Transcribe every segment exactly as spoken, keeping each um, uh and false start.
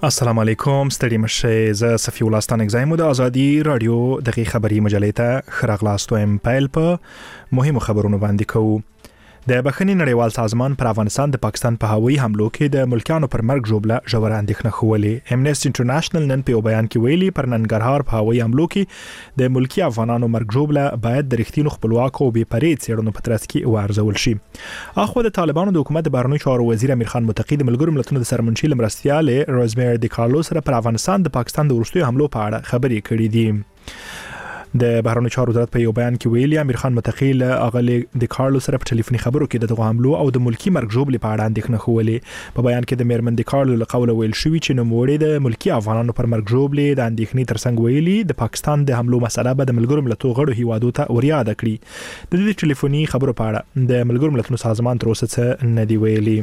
السلام علیکم ستړي مشه ز صفی الله ستانک زایمو د ازادي رادیو دغه خبری مجلې ته خراغلاستو ام پایل په مهمو خبرونو باندې کوو. د بخښنې نړیوال سازمان پر افغانستان د پاکستان په هوایي حملو کې د ملکیانو پر مرګ ژوبله ژوره اندېښنه خولې. امنیسټي انټرنیشنل نن په بیان کې ویلي پر ننګرهار په هوایي حملو کې د ملکی افغانانو مرګ ژوبله باید د رښتینو خپلواکو او بې پرې څېړنو په ترڅ کې وارزول شي. اخو د طالبانو د حکومت بهرنیو چارو وزیر امیر خان متقی د ملګرو ملتونو د سرمنشي مرستیال روزمیر دی کارلو سره پر افغانستان د پاکستان د وروستیو حملو په اړه خبرې کړې دي. د بهرنیو چارو وزارت په یو بیان کې ویلي امیر خان متقی له اغلی د کارلو سره په ټلیفوني خبرو کې د دغه حملو او د ملکی مرګ ژوبلې په اړه اندېښنه خولې. په بیان کې د میرمن د کارلو له قوله ویل شوی چې نوموړي د ملکی افغانانو پر مرګ ژوبلې د اندېښنې ترڅنګ ویلي د پاکستان د حملو مسله به د ملګرو ملتونو غړو هیوادو ته وریاد کړي. د دې ټلیفوني خبرو په اړه د ملګرو ملتونو سازمان تر اوسه څه نه دی ویلي.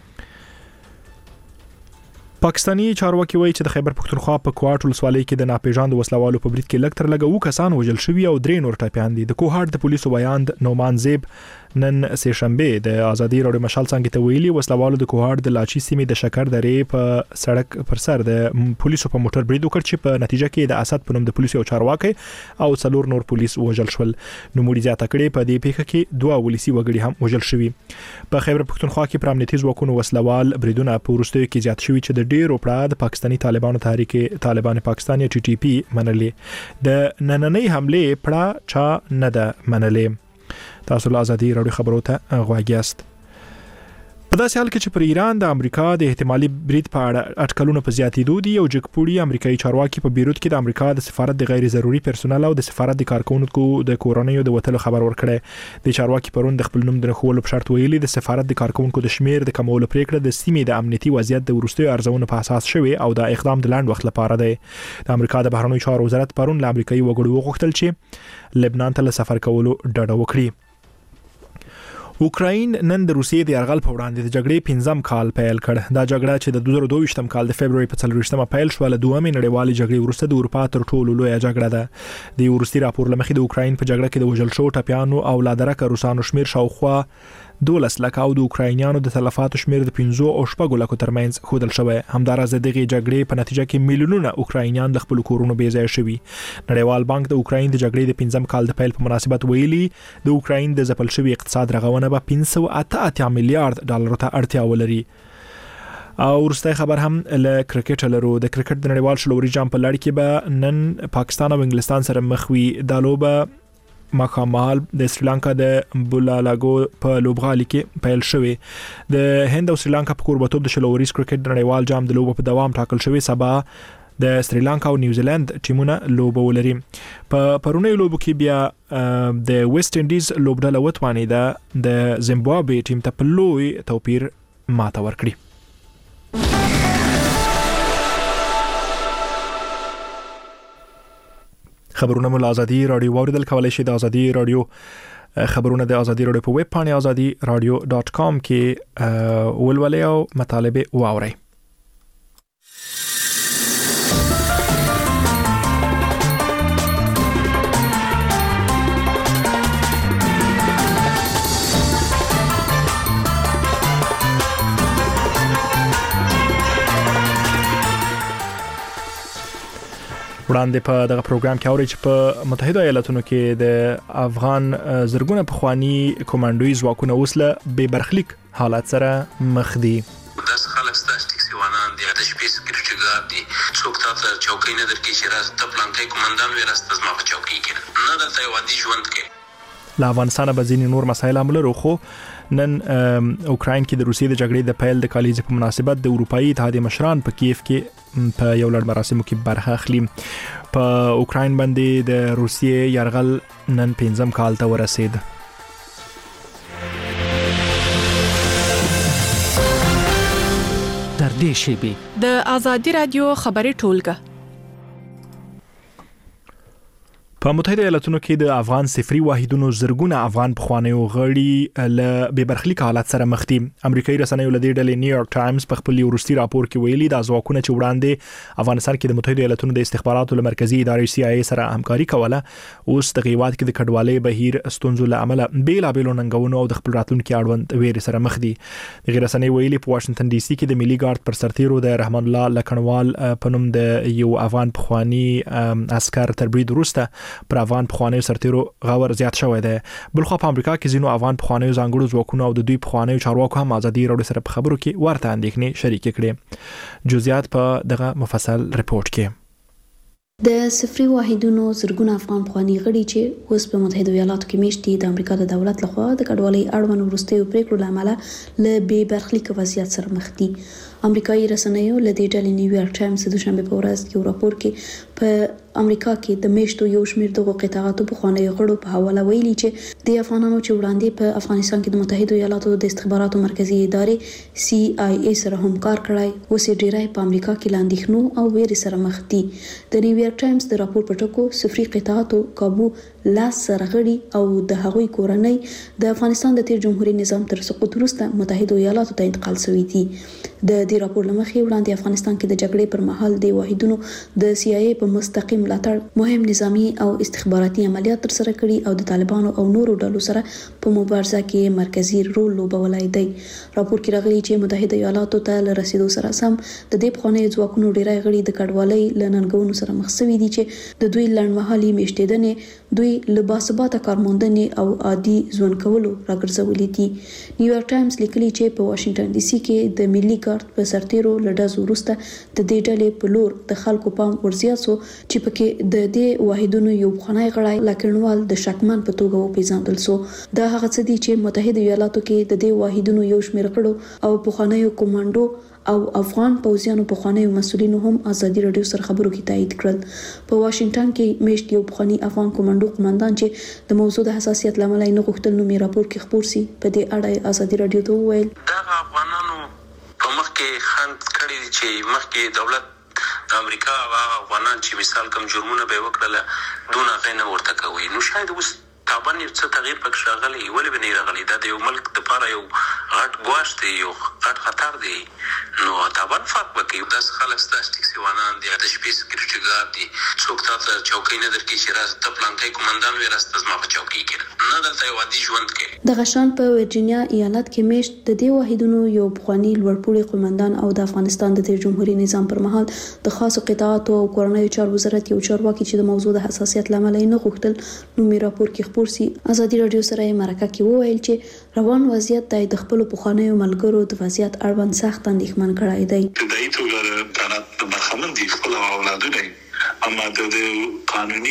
پاکستانی چارواکي وایي چې د خیبر پختونخوا په کوهاټ ولسوالۍ کې د ناپېژاندو وسلوالو په برید کې لږ تر لږه اوه کسان وژل شوي او درې نور ټپیان دي. د کوهاټ د پولیسو بیان نومان زیب نن سه شنبه د ازادي رادیو مشال څنګه ته ویلي وسلوالو د کوهاټ د لاچي سیمې د شکر درې په سړک پر سر د پولیسو په موټر برید وکړ چې په نتیجه کې د اسد په نوم د پولیسو چارواکي او څلور نور پولیس وژل شول. نو مړي زیاته کړي په دې پیښه کې دوه ولسی وګړي هم وژل شوي. په خیبر پختونخوا کې پر امنیتي ځواکونو وسلوال بریدونه په وروستیو کې زیات شوي چې د ډېرو پړه د پاکستاني طالبانو تحریک طالبان پاکستان یا ټي ټي پی منلې. د نننۍ حمله پړه چا نه ده منلې. تاسو له ازادي رادیو خبرو ته غواګیاست. په داسې حال کې چې پر ایران د امریکا د احتمالي برید په اړه اټکلونه په زیاتېدو دي. یو جګپوړي امریکایي چارواکي په بیروت کې د امریکا د سفارت د غیر ضروري پرسونل او د سفارت د کارکونکو د کورونیو د وټلو خبر ورکړی. د چارواکي پرون د خپل نوم د خولو په شرط ویلي د سفارت د کارکونکو د شمیر د کمولو پریکړه د سیمې د امنیتي وضعیت د ورستیو ارزونو په اساس شوی او د اقدام د لاند وخت لپاره دی. د امریکا د بهرنیو چارو وزارت پرون له امریکایي وګړو وغوښتل چې لبنان ته سفر کولو ډډه وکړي. اوکراین نن د روسیې د یرغل په وړاندې د جګړې پنځم کال پیل کړ. دا جګړه چې د دوه زره دوه ویشتم کال د فبرवरी په څلورویشتمه پیل شو له دومې نړیوالې جګړې وروسته د اروپا تر ټولو لویه جګړه ده. د وروستي راپور لمخې د اوکراین په جګړه کې د وژل شو ټپیانو او لادرکه روسانو شمیر شاوخوا دولس لک او د اوکراینیانو د تلفاتو شمیر د پنځو او شپږو لکو ترمنځ خودل شوی. همدارس دغه جګړې په نتیجه کې میلیونونه اوکراینیان د خپل کورونو بې ځای شوي. نړیوال بانک د اوکراین د جګړې د پنځم کال د پیل په مناسبت ویلي د اوکراین د ځپل شوي اقتصاد رغونه به پنځه سوه اته اتیا میلیارډ ډالر ته اړتیا ولري. او ورسته خبر هم له کرکټ لرو. د کرکټ د نړیوال شلوري جام په لړ کې به نن پاکستان او انګلستان سره مخ وي. د لوبه مخامال د سریلانکا د بولالاګو په لوبغالي کې پیل شوی. د هند او سریلانکا په کوربتوب د شلوري کرکټ د نړیوال جام د لوبو په دوام ټاکل شوی. سبا د سریلانکا او نیوزیلند ټیمونه لوبه ولري. په پرونی لوبو کې بیا د ویسټ انډیز لوبډله وتوانیده د زیمبابوې ټیم ته په لوی توپیر ماته ورکړي. خبرونه مو له ازادي رادیو واوریدل. کولای شئ د ازادي رادیو خبرونه د ازادي رادیو په ویب پاڼه ازادي رادیو ډاټ کام کې ولولئ او مطالبه واورئ. وړاندې په دغه پروګرام کې اوري چې په متحده ایالاتونو کې د افغان زرګونه پخوانی کمانډوي ځواکونه اوس له بې برخلیک حالت سره مخ دي. داس خلک ستاسو ټیکسیوانان دي، د شپې سکیورټي ګارد دي، څوک تاسو چوکۍ نه درکې چې راز ته پلانټي کمانډان وي راست زما په چوکۍ کې نه دلته یو عادي ژوند کې. له افغانستان به ځینې نور مسایل هم لرو. خو نن اوکراین کې د روسیې د جګړې د پیل د کالیزې په مناسبت د اروپאי اتحادیې مشران په کیف کې په یو لړ مراسمو کې برخه اخلي. په اوکراین باندې د روسیې یرغل نن پنځم کال ته ورسید. در دې شیبې د ازادي رادیو خبري ټولګه په متحده ایالاتونو کې د افغان صفري واحدونو زرګونه افغان پخوانیو غړي له بې برخلیک حالت سره مخ دي. امریکایي رسنیو له دې ډلې نیویارک ټایمز په خپل وروستي راپور کې ویلي دا ځواکونه چې وړاندې افغانستان کې د متحده ایالاتونو د استخباراتو له مرکزی ادارې سی آی ای سره همکاري کوله، اوس د غیوات کې د کډوالۍ بهیر ستونزو له امله بیلابېلو ننګونو او د خپل راتلونکي اړوند ویرې سره مخ دي. د رسنۍ ویلي په واشنگټن ډي سي کې د ملي ګارد پر سرتیرو د رحمان الله لکنوال په نوم د یو افغان پخوانی عسكر تر برید وروسته پر افغان پخوانیو سرتیرو غور زیات شوی دی. بلخو په امریکا کې ځینو افغان پخوانیو ځانګړو ځواکونو او د دوی پخوانیو چارواکو هم ازادي راډیو سره په خبرو کې ورته اندېښنې شریک کړي. جزئیات په دغه مفصل ریپورت کې. د صفري واحدونو زرګونه افغان پخوانی غړي چې اوس په متحده ایالاتو کې میشت دي د امریکا د دولت لخوا د کډوالۍ اړوند وروستیو پریکړو له امله له بې برخلیک وضعیت سره مخ دي. امریکایي رسنیو له دې ډلې نیویارک ټایمز د دوشنبه په ورځ کې راپور کې په امریکا کې د میشتو یو شمېر دغه قطاعاتو پخوانیو غړو په حواله ویلي چې د افغانانو چې وړاندې په افغانستان کې د متحده ایالاتو د استخباراتو مرکزی ادارې سی آی ای سره همکار کړای اوس ډیری په امریکا کې لاندېښنو او ویرې سره مخ دي. د نیویارک ټایمز د راپور په ټکو صفري قطاعاتو کابو لاس سرغړي او د هغوی کورنۍ د افغانستان د تیر جمهوریت نظام تر سقوط وروسته متحده ایالاتو ته انتقال شوي دي. د دې راپور لمخې وړاندې افغانستان کې د جګړې پر مهال د واحدونو د سی آی ای په مستقیم ملاتړ مهم نظامی او استخباراتي عملیات تر سره کړي او د طالبانو او نورو ډلو سره په مبارزه کې مرکزی رول لوبولی دی. راپور کې راغلي چې متحده ایالاتو ته له رسیدو سره سم د دې پخوانیو ځواکونو ډیری غړي د کډوالۍ له ننګونو سره مخ شوي دي چې د دوی لنډمهالي میشتېدنې دوی له باثباته کارموندنې او عادي ژوند کولو راګرځولي دي. نیویارک ټایمز لیکلي چې په واشنگټن ډي سي کې د ملي ګارد په سرتیرو لډز وروسته د دې ډلې په لور د خلکو پام ورزیات شو چې پکې د دې واحدونو یو پخوانی غړی لکنوال د شکمن په توګه وپیژندل شو. دا هغه څه دي چې متحده ایالاتو کې د دې واحدونو یو شمېر غړو او پخوانیو کمانډو او افغان پوځیانو پخوانیو مسؤلینو هم ازادي راډیو سره خبرو کې تایید کړل. په واشنگټن کې میشت یو پخوانی افغان کمانډو قومندان چې د موضوع د حساسیت لامل نه غوښتل نو می راپور کې خبر سي په دې اړه ازادي راډیو ته وویل دا افغانانو په مخ کې خند کړی دي چې مخکې دولت د امریکا او افغانان چې مثال کوم جرمونه به وکړل دون غینه ورته کوي نو شاید اوس طبعا یو څه تغییر پکې راغلی ولې به نه راغلی دا د یو ملک لپاره یو غټ ګواښ دی یو غټ خطر دی نو طبعا فرق وکړي داس خلک ستاسو ټیکسي وانان دي د شپې سکیورټي ګارد دي څوک تاسو چوکۍ نه درکې چې راز ته پلانکې کومندان وي راست زما په چوکۍ کې نه دلته یو عادي ژوند کې د غشان په ورجینیا ایالت کې میشت د دې واحدونو یو پخوانی لوړپوړي قومندان او د افغانستان د تیر جمهوریت نظام پر مهال د خاصو قطاعاتو او کورنیو چارو وزارت یو چارواکي چې د موضوع د حساسیت لامل نه غوښتل نو می راپور کې خبر سي ازادي راډیو سره مرکه کې وویل چې روان وضعیت د خپل پخوانیو ملګرو د وضعیت اړوند سخت اندېښمن کړای دی. د دې ټول قانون د برخمن دي خپل اولادونه اما د قانوني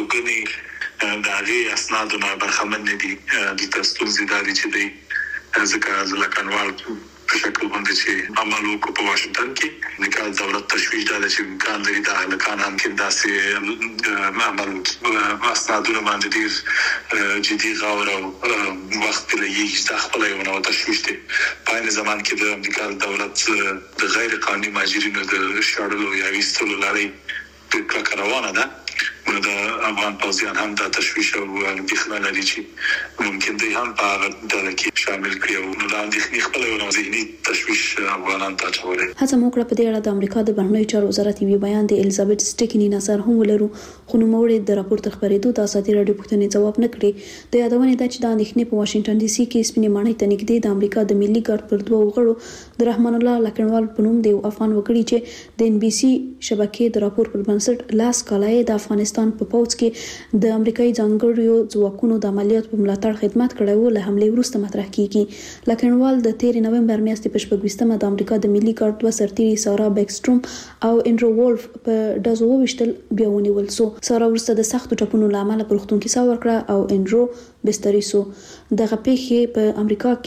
استوګنې د هغه اسناد نه برخمن دي د تاسو زیاتې چې دی ځکه لکنوال په شکل باندې چې عمل وکړو په واشنگټن کې د دولت تشویش دا چې امکان لري دا لکان هم کې داسې عمل اسنادونه باندې ډیر جدي غور او وخت لري چې خپل یو نو تشویش دي په زمان کې د امریکا دولت د غیر قانوني ماجرینو د شړلو یا ویستلو لاري په کاروانه ده نو د افغان پوځیان هم د تشویش او اندېښنه لري چې ممکن دی هم په دغه کې شامل کړي او نو د اندېښنې خپل یو ذهني تشویش افغانان ته اچولي. هڅه وکړه په دې اړه د امریکا د بهرنیو چارو وزارت یو بیان د الیزابت سټیکنی نظر هم ولرو خو نو موړ د راپور تر خبرېدو د ازادي راډیو پوښتنې ځواب نه کړی. د یادونه ده چې د اندېښنې په واشنگټن ډي سي کې سپینې ماڼۍ ته نږدې د امریکا د ملي ګارد پر دوه غړو د رحمان الله لکنوال په نوم د افغان وګړي چې د ان بي سي شبکې د راپور پر بنسټ لاس کالای د افغانستان په پوځ کې د امریکایي ځانګړو ځواکونو د عملیات په ملاتړ خدمت کړی و له حمله وروسته مطرح کیږي. لکنوال د تیر نومبر میاشتې په شپږمه د امریکا د ملي ګارد دوه سرتیري سارا بیکستروم او انډرو وولف په ډزو وشتل بیا ونیول شو. سارا وروسته د سختو ټپونو له امله په روغتون کې ساه ورکړه او انډرو بستري شو. دغه پیښې په امریکا کې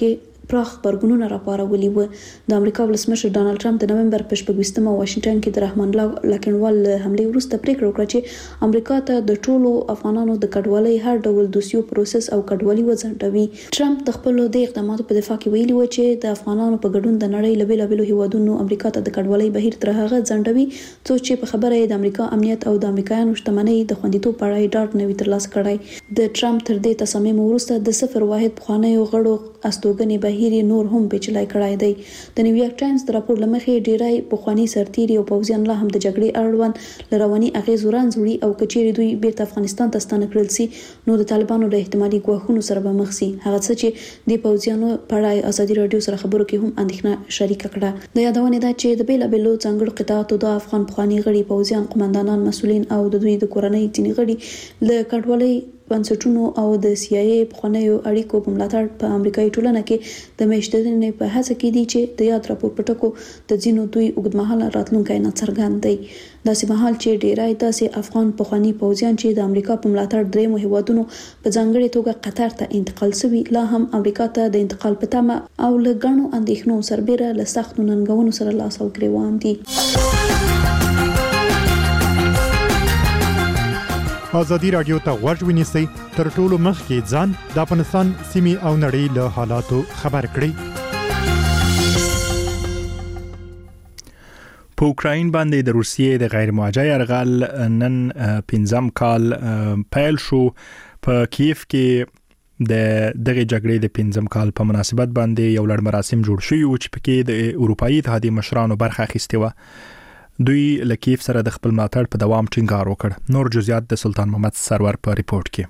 پراخ غبرګونونه راپارولي و. د امریکا ولسمشر ډانلډ ټرمپ د نومبر په شپږویشتمه واشنگټن کې د رحمان الله لاکنوال له حملې وروسته پریکړه وکړه چې امریکا ته د ټولو افغانانو د کډوالۍ هر ډول دوسیو پروسس او کډوالي وځنډوي. ټرمپ د خپل د اقداماتو په دفاع کې ویلي و چې د افغانانو په ګډون د نړۍ له بیلابېلو هیوادونو امریکا ته د کډوالۍ بهیر تر هغه ځنډوي څو چې په خبره یې د امریکا امنیت او د امریکایانو شتمنۍ د خوندیتوب په اړه ډاډ نه وي ترلاسه کړی. د ټرمپ تر دې تصمیم وروسته د صفر واحد پخوانیو غړو استوګنې بهیر نور هم پیچلی کړی دی. د نیویارک ټایمز د راپور له مخې ډیری پخواني سرتیري او پوځیان لا هم د جګړې اړوند له رواني اغېزو رانځوړي او که چیرې دوی بیرته افغانستان ته ستانه کړل سي نو د طالبانو له احتمالي ګواښونو سره به مخ سي. هغه څه چې د پوځیانو په اړه ازادي رادیو سره خبرو کې هم اندېښنه شریکه کړه. د یادونې ده چې د بیلابېلو ځانګړو قطاعاتو د افغان پخواني غړي پوځیان قومندانان مسؤلین او د دوی د کورنۍ ځینې غړي له کډوالۍ بنسټونو او د سی آی ای پخوانیو اړیکو په ملاتړ په امریکایي ټولنه کې د میشتنې په هڅه کې دي چې د یاد راپور په ټکو د ځینو دوی اوږدمهاله راتلونکی ناڅرګند دی. داسې مهال چې ډیری داسې افغان پخواني پوځیان چې د امریکا په ملاتړ دریمو هیوادونو په ځانګړې توګه قطر ته انتقال شوي لا هم امریکا ته د انتقال په تمه او له ګڼو اندېښنو سربېره له سختو ننګونو سره لاس او ګریوان دي. ازادي رادیو ته غوږ ونیسئ تر ټولو مخکې ځان د افغانستان سیمې او نړۍ له حالاتو خبر کړئ. په اوکراین باندې د روسیې د غیر موجه یرغل نن پنځم کال پیل شو. په کیف کې د دغه جګړې د پنځم کال په مناسبت باندې یو لړ مراسم جوړ شوي و چې پکې د اروپאי اتحادیې مشرانو برخه اخیستې و. دوی له کیف سره د خپل ملاتړ په دوام ټینګار وکړ. نور جزئیات د سلطان محمد سرور په ریپورت کې.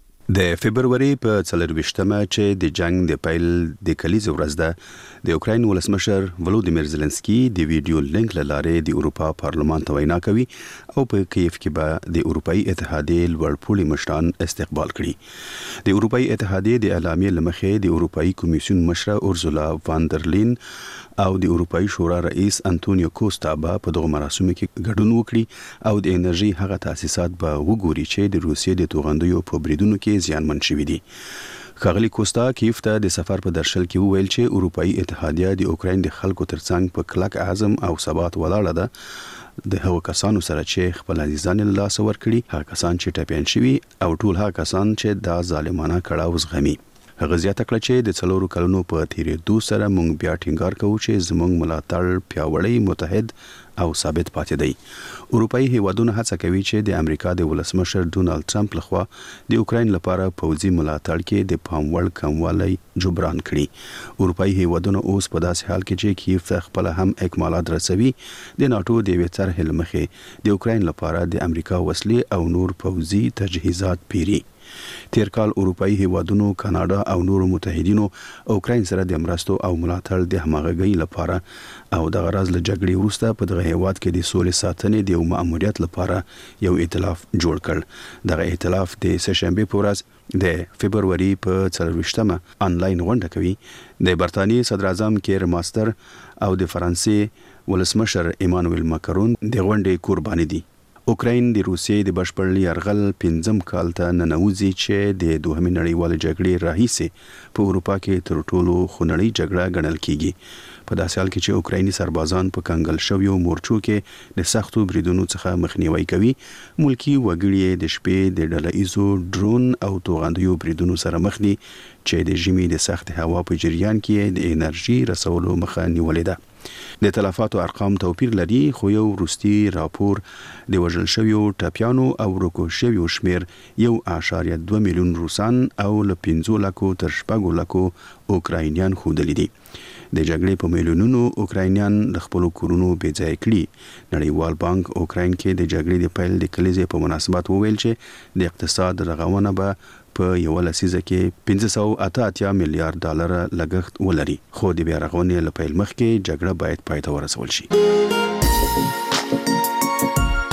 د فبرवरी په څلرويشتمه چې د جنگ د پیل د کلیزې ورځ ده د اوکراین ولسمشر ولودیمیر زيلنسکي د ویډیو لینک لاره د اروپا پارلمان ته وینا کوي او په کیف کې به د اروپאי اتحادیې لوړپوړي مشران استقبال کړي. د اروپאי اتحادیې د اعلامیې لمخې د اروپאי کمیسیون مشره اورزولا فاندرلین او د اروپאי شورا رئیس انټونیو کوستا به په دغه مراسمو کې ګډون وکړي او د انرژي هغه تاسیسات به وګوري چې د روسیې د توغندیو په بریدونو کې زیانمن شوي دي. ښاغلي کوستا کیف ته د سفر په درشل کې وویل چې اروپאי اتحادیه د اوکراین د خلکو ترڅنګ په کلک عزم او ثبات ولاړه ده. د هغو کسانو سره چې خپل عزیزان له لاس ورکړي، هغه کسان چې ټپيان شوي او ټول هغه کسان چې دا ظالمانه کړاو زغمي. هغه زیاته کړه چې د څلورو کلونو په تیریدو سره موږ بیا ټینګار کوو چې زموږ ملاتړ پیاوړی، متحد او ثابت پاتې دی. اروپאי هیوادونه هڅه کوي چې د امریکا د ولسمشر ډونالد ټرمپ لخوا د اوکراین لپاره پوځي ملاتړ کې د پام وړ کموالی جبران کړي. اروپאי هیوادونه اوس په داسې حال کې چې کیف ته خپل هم اکمالات رسوي د ناتو د وی طرح لمخې د اوکراین لپاره د امریکا وسلې او نور پوځي تجهیزات پیري. تیر کال اروپאי هیوادونو کاناډا او نورو متحدینو اوکراین سره د مرستو او ملاتړ د همغږۍ لپاره او د غرض له جګړې وروسته په دغه هیواد کې د سولې ساتنې د یو مأموریت لپاره یو ائتلاف جوړ کړ. دغه ائتلاف د سهشنبه په ورځ د فبرवरी په څلرويشتمه انلاین غونډه کوي. د برتانیې صدر اعظم کیر ماستر او د فرانسې ولسمشر ایمانوئل ماکرون د غونډې قرباني دي. اوکراین د روسیې د بشپړ یرغل پنځم کال ته ننوځي چې د دوهمې نړیوالې جګړې راهیسې په اروپا کې تر ټولو خونړۍ جګړه ګڼل کیږي. په داسې حال کې چې اوکرایني سربازان په کنګل شویو مورچو کې د سختو بریدونو څخه مخنیوي کوي، ملکی وګړي د شپې د ډله ایزو ډرون او توغندیو بریدونو سره مخ دي چې د ژمي د سخت هوا په جریان کې د انرژي رسولو مخه نیولې ده. د تلفاتو ارقام توپیر لري، خو یو وروستي راپور د وژل شویو ټپیانو او ورکو شویو شمیر یو اعشاریه دوه میلیون روسان او له پنځه لکو تر شپږ لکو اوکراینیان ښودلي دي. د جګړې په میلیونونو اوکراینیان د خپلو کورونو بې ځای کړي. نړیوال بانک اوکراین کې د جګړې د پیل د کلیزې په مناسبت وویل چې د اقتصاد رغونه به په یو لسیزه کې پنځه سوه اته اتیا میلیارډ ډالر لګښت ولري، خو د بیا رغونې له پیل مخکې جګړه باید پای ته ورسول شي.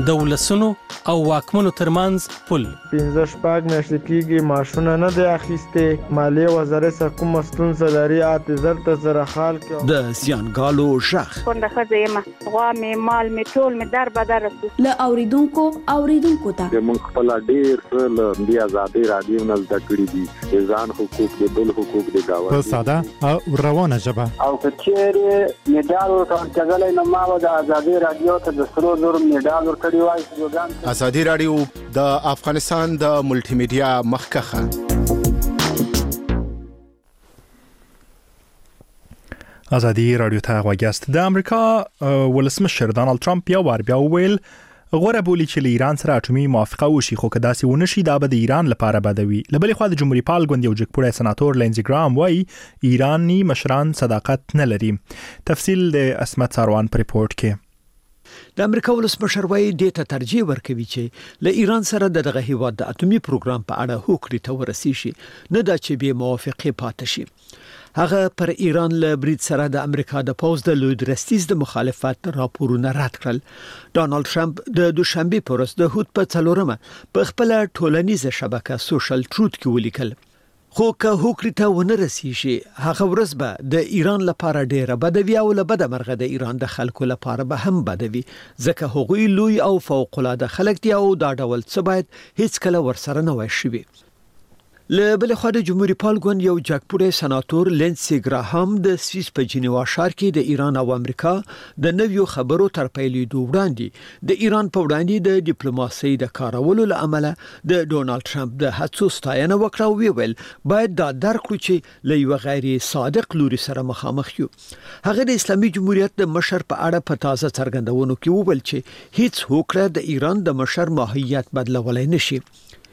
د ولسونو او واکمنو ترمنځ پل. پنځه شپږ میاشتې کېږي ماشونه نه دی اخیستې. مالیې وزارت څخه کومه ستونزه لري اته زر ته زره خال کې. د زیانګالو ژغ کونډه ښځه یم، غوا مې مال مې ټول مې در بدر رسو. له اوریدونکو اوریدونکو ته موږ خپل ډیر څه له دې آزادۍ رادیو نه زده کړي دي، د ځان حقوق د بل حقوق د گاونډي په ساده او روانه ژبه. او کچېره میډال ورکړل نو ما د آزادۍ رادیو ته د سرو زر میډال ورکړی وای. آزادۍ رادیو د افغانستان د ملټي میډیا مخکخه. آزادي رادیو ته غوږیاست. د امریکا ولسمشر ډانلډ ټرمپ یو بار بیا وویل غوړه بولی چې له ایران سره اټومي موافقه وشي، خو که داسې ونه شي دا به د ایران لپاره بدوي. له بلې خوا د جمهوریت پال ګوند یو جګپوړی سناتور لینزي ګرام وایي ایراني مشران صداقت نه لري. تفصیل د اسمت ساروان پر ریپورت کې. د امریکا ولسمشر وایي دې ته ترجیح ورکوي چې له ایران سره د دغه هیواد د اټومي پروګرام په اړه هوکړې ته ورسیږي، نه دا چې به موافقه پاتې شي. هغه پر ایران له برید سره د امریکا د پوز د لوی درستیز د مخالفت راپورونه رد کړل. ډانلډ ټرمپ د دوشنبه پر ورځ د هوت په څلورمه په خپل ټولنیزه شبکه سوشل ټروت کې ولیکل، خو که هوکړې ته ونه رسیږي هغه ورځ به د ایران لپاره ډیره بدوي او له بده مرغه د ایران د خلکو لپاره به هم بدوي، ځکه هغوی لوی او فوق العاده خلک دي او دا ډول څه باید هیڅ کله ورسره نه وای شي. له بل خوا د جمهوریت پال ګوند یو جګپوړی سناتور لینسي ګراهام د سویس په جنیوا ښار کې د ایران او امریکا د نویو خبرو تر پیلېدو وړاندې د ایران په وړاندې د ډیپلوماسۍ د کارولو له امله د ډونالد ټرمپ د هڅو ستاینه وکړه او ویل باید دا درک کړو چې له یو غیر صادق لوري سره مخامخ یو. هغه د اسلامي جمهوریت د مشر په اړه په تازه څرګندونو کې وویل چې هیڅ هوکړه د ایران د مشر ماهیت بدلولای نشي.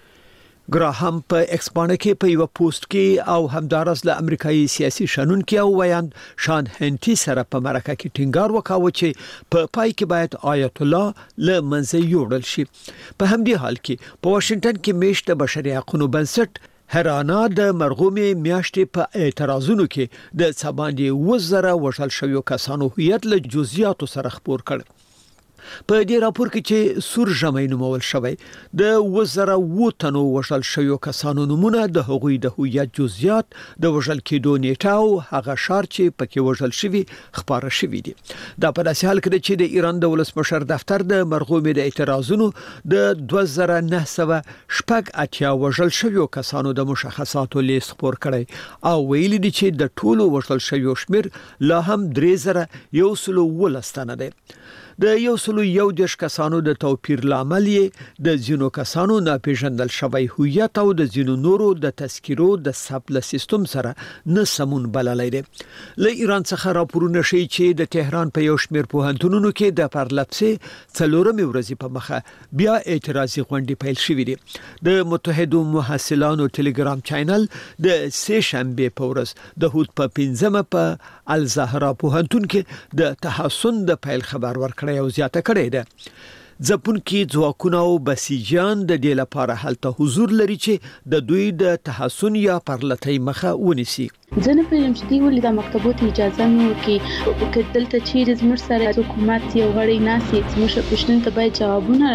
ګراهام په ایکس باندې کې په یو پوسټ کې او همدارس له امریکایي سیاسي شنونکو او ویاند شان هنټي سره په مرکه کې ټینګار وکاوه چې په پای کې باید آیت الله له منځه یوړل شي. په همدې حال کې په واشنگټن کې میشت بشري حقوقو بنسټ هرانا د مرغومې میاشتې په اعتراضونو کې د څباندې وزره وشل شویو کسانو هویت له جزئیاتو سره خبر کړ. په دې راپور کې چې سور ژمي نومول شوی د وزره و تنو وشل شویو کسانو نمونه د هغوی د هویت جزئیات د وشل کېدو نیټه او هغه شار چې پکې وشل شوی خبره شوی دي. دا په داسې حال کې چې د ایران د ولسمشر دفتر د مرغومې د اعتراضونو د دوه زره نه سوه شپږ اتیا وشل شویو کسانو د مشخصاتو لیست خبر کړی او ویلي دي چې د ټولو وشل شویو شمیر لا هم درې زره یو سلو ولستانه دی. د یو سلو یو دیش کسانو د توپیر لامل یې د ځینو کسانو ناپېژندل شوی هویت او د ځینو نورو د تذکیرو د سپل سیستم سره نه سمون بللای دي. له ایران څخه راپورونه شي چې د تهران په یو شمېر پوهنتونونو کې د پرلپسې څلورمې ورځې په مخه بیا اعتراضي غونډې پیل شوې دي. د متحدو محصلانو ټلګرام چینل د سه شنبه په ورځ د هوت په پنځمه په الزهرا پوهنتون کې د تحسن د پیل خبر ورکړ او زیاته کړې ده. ځپونکي ځواکونه او بسیجان د دې لپاره هلته حضور لري چې د دوی د تحسن یا پرلتۍ مخه ونیسي. ځنه په چې دی ولې د مکتبوت اجازه نه ورکړي چې دلته چیرې زموږ سره حکومت یو غړی ناسي زموږ پښتون ته باید جوابونه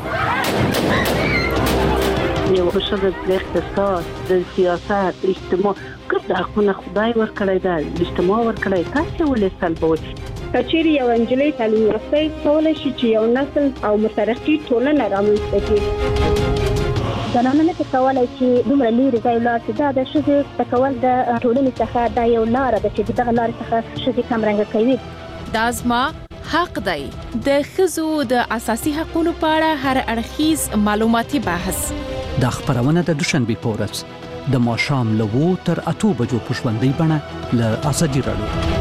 راکړي. یو شخص د اقتصاد د سیاست اجتماع کله حقونه خدای ورکړی دا اجتماع ورکړی تاسو ولې سلبوي. کچېری یو انجلۍ تعلیم یافته کولای شي چې یو نسل او مترقي ټولنه رامنځته کړي. زنانه نه کولای چې دومره لري ځای لاس دا د شذ تکول د ټولنې څخه د یو لار د چې دغه لار څخه شذ کمرنګ کوي. دا زما حق دی. د ښځو د اساسي حقوقو په اړه هر اړخیز معلوماتي بحث د خبرونه د دوشنبه په ورځ د ماښام له وو تر اته بجو په ژوندۍ بڼه له آزادي رادیو.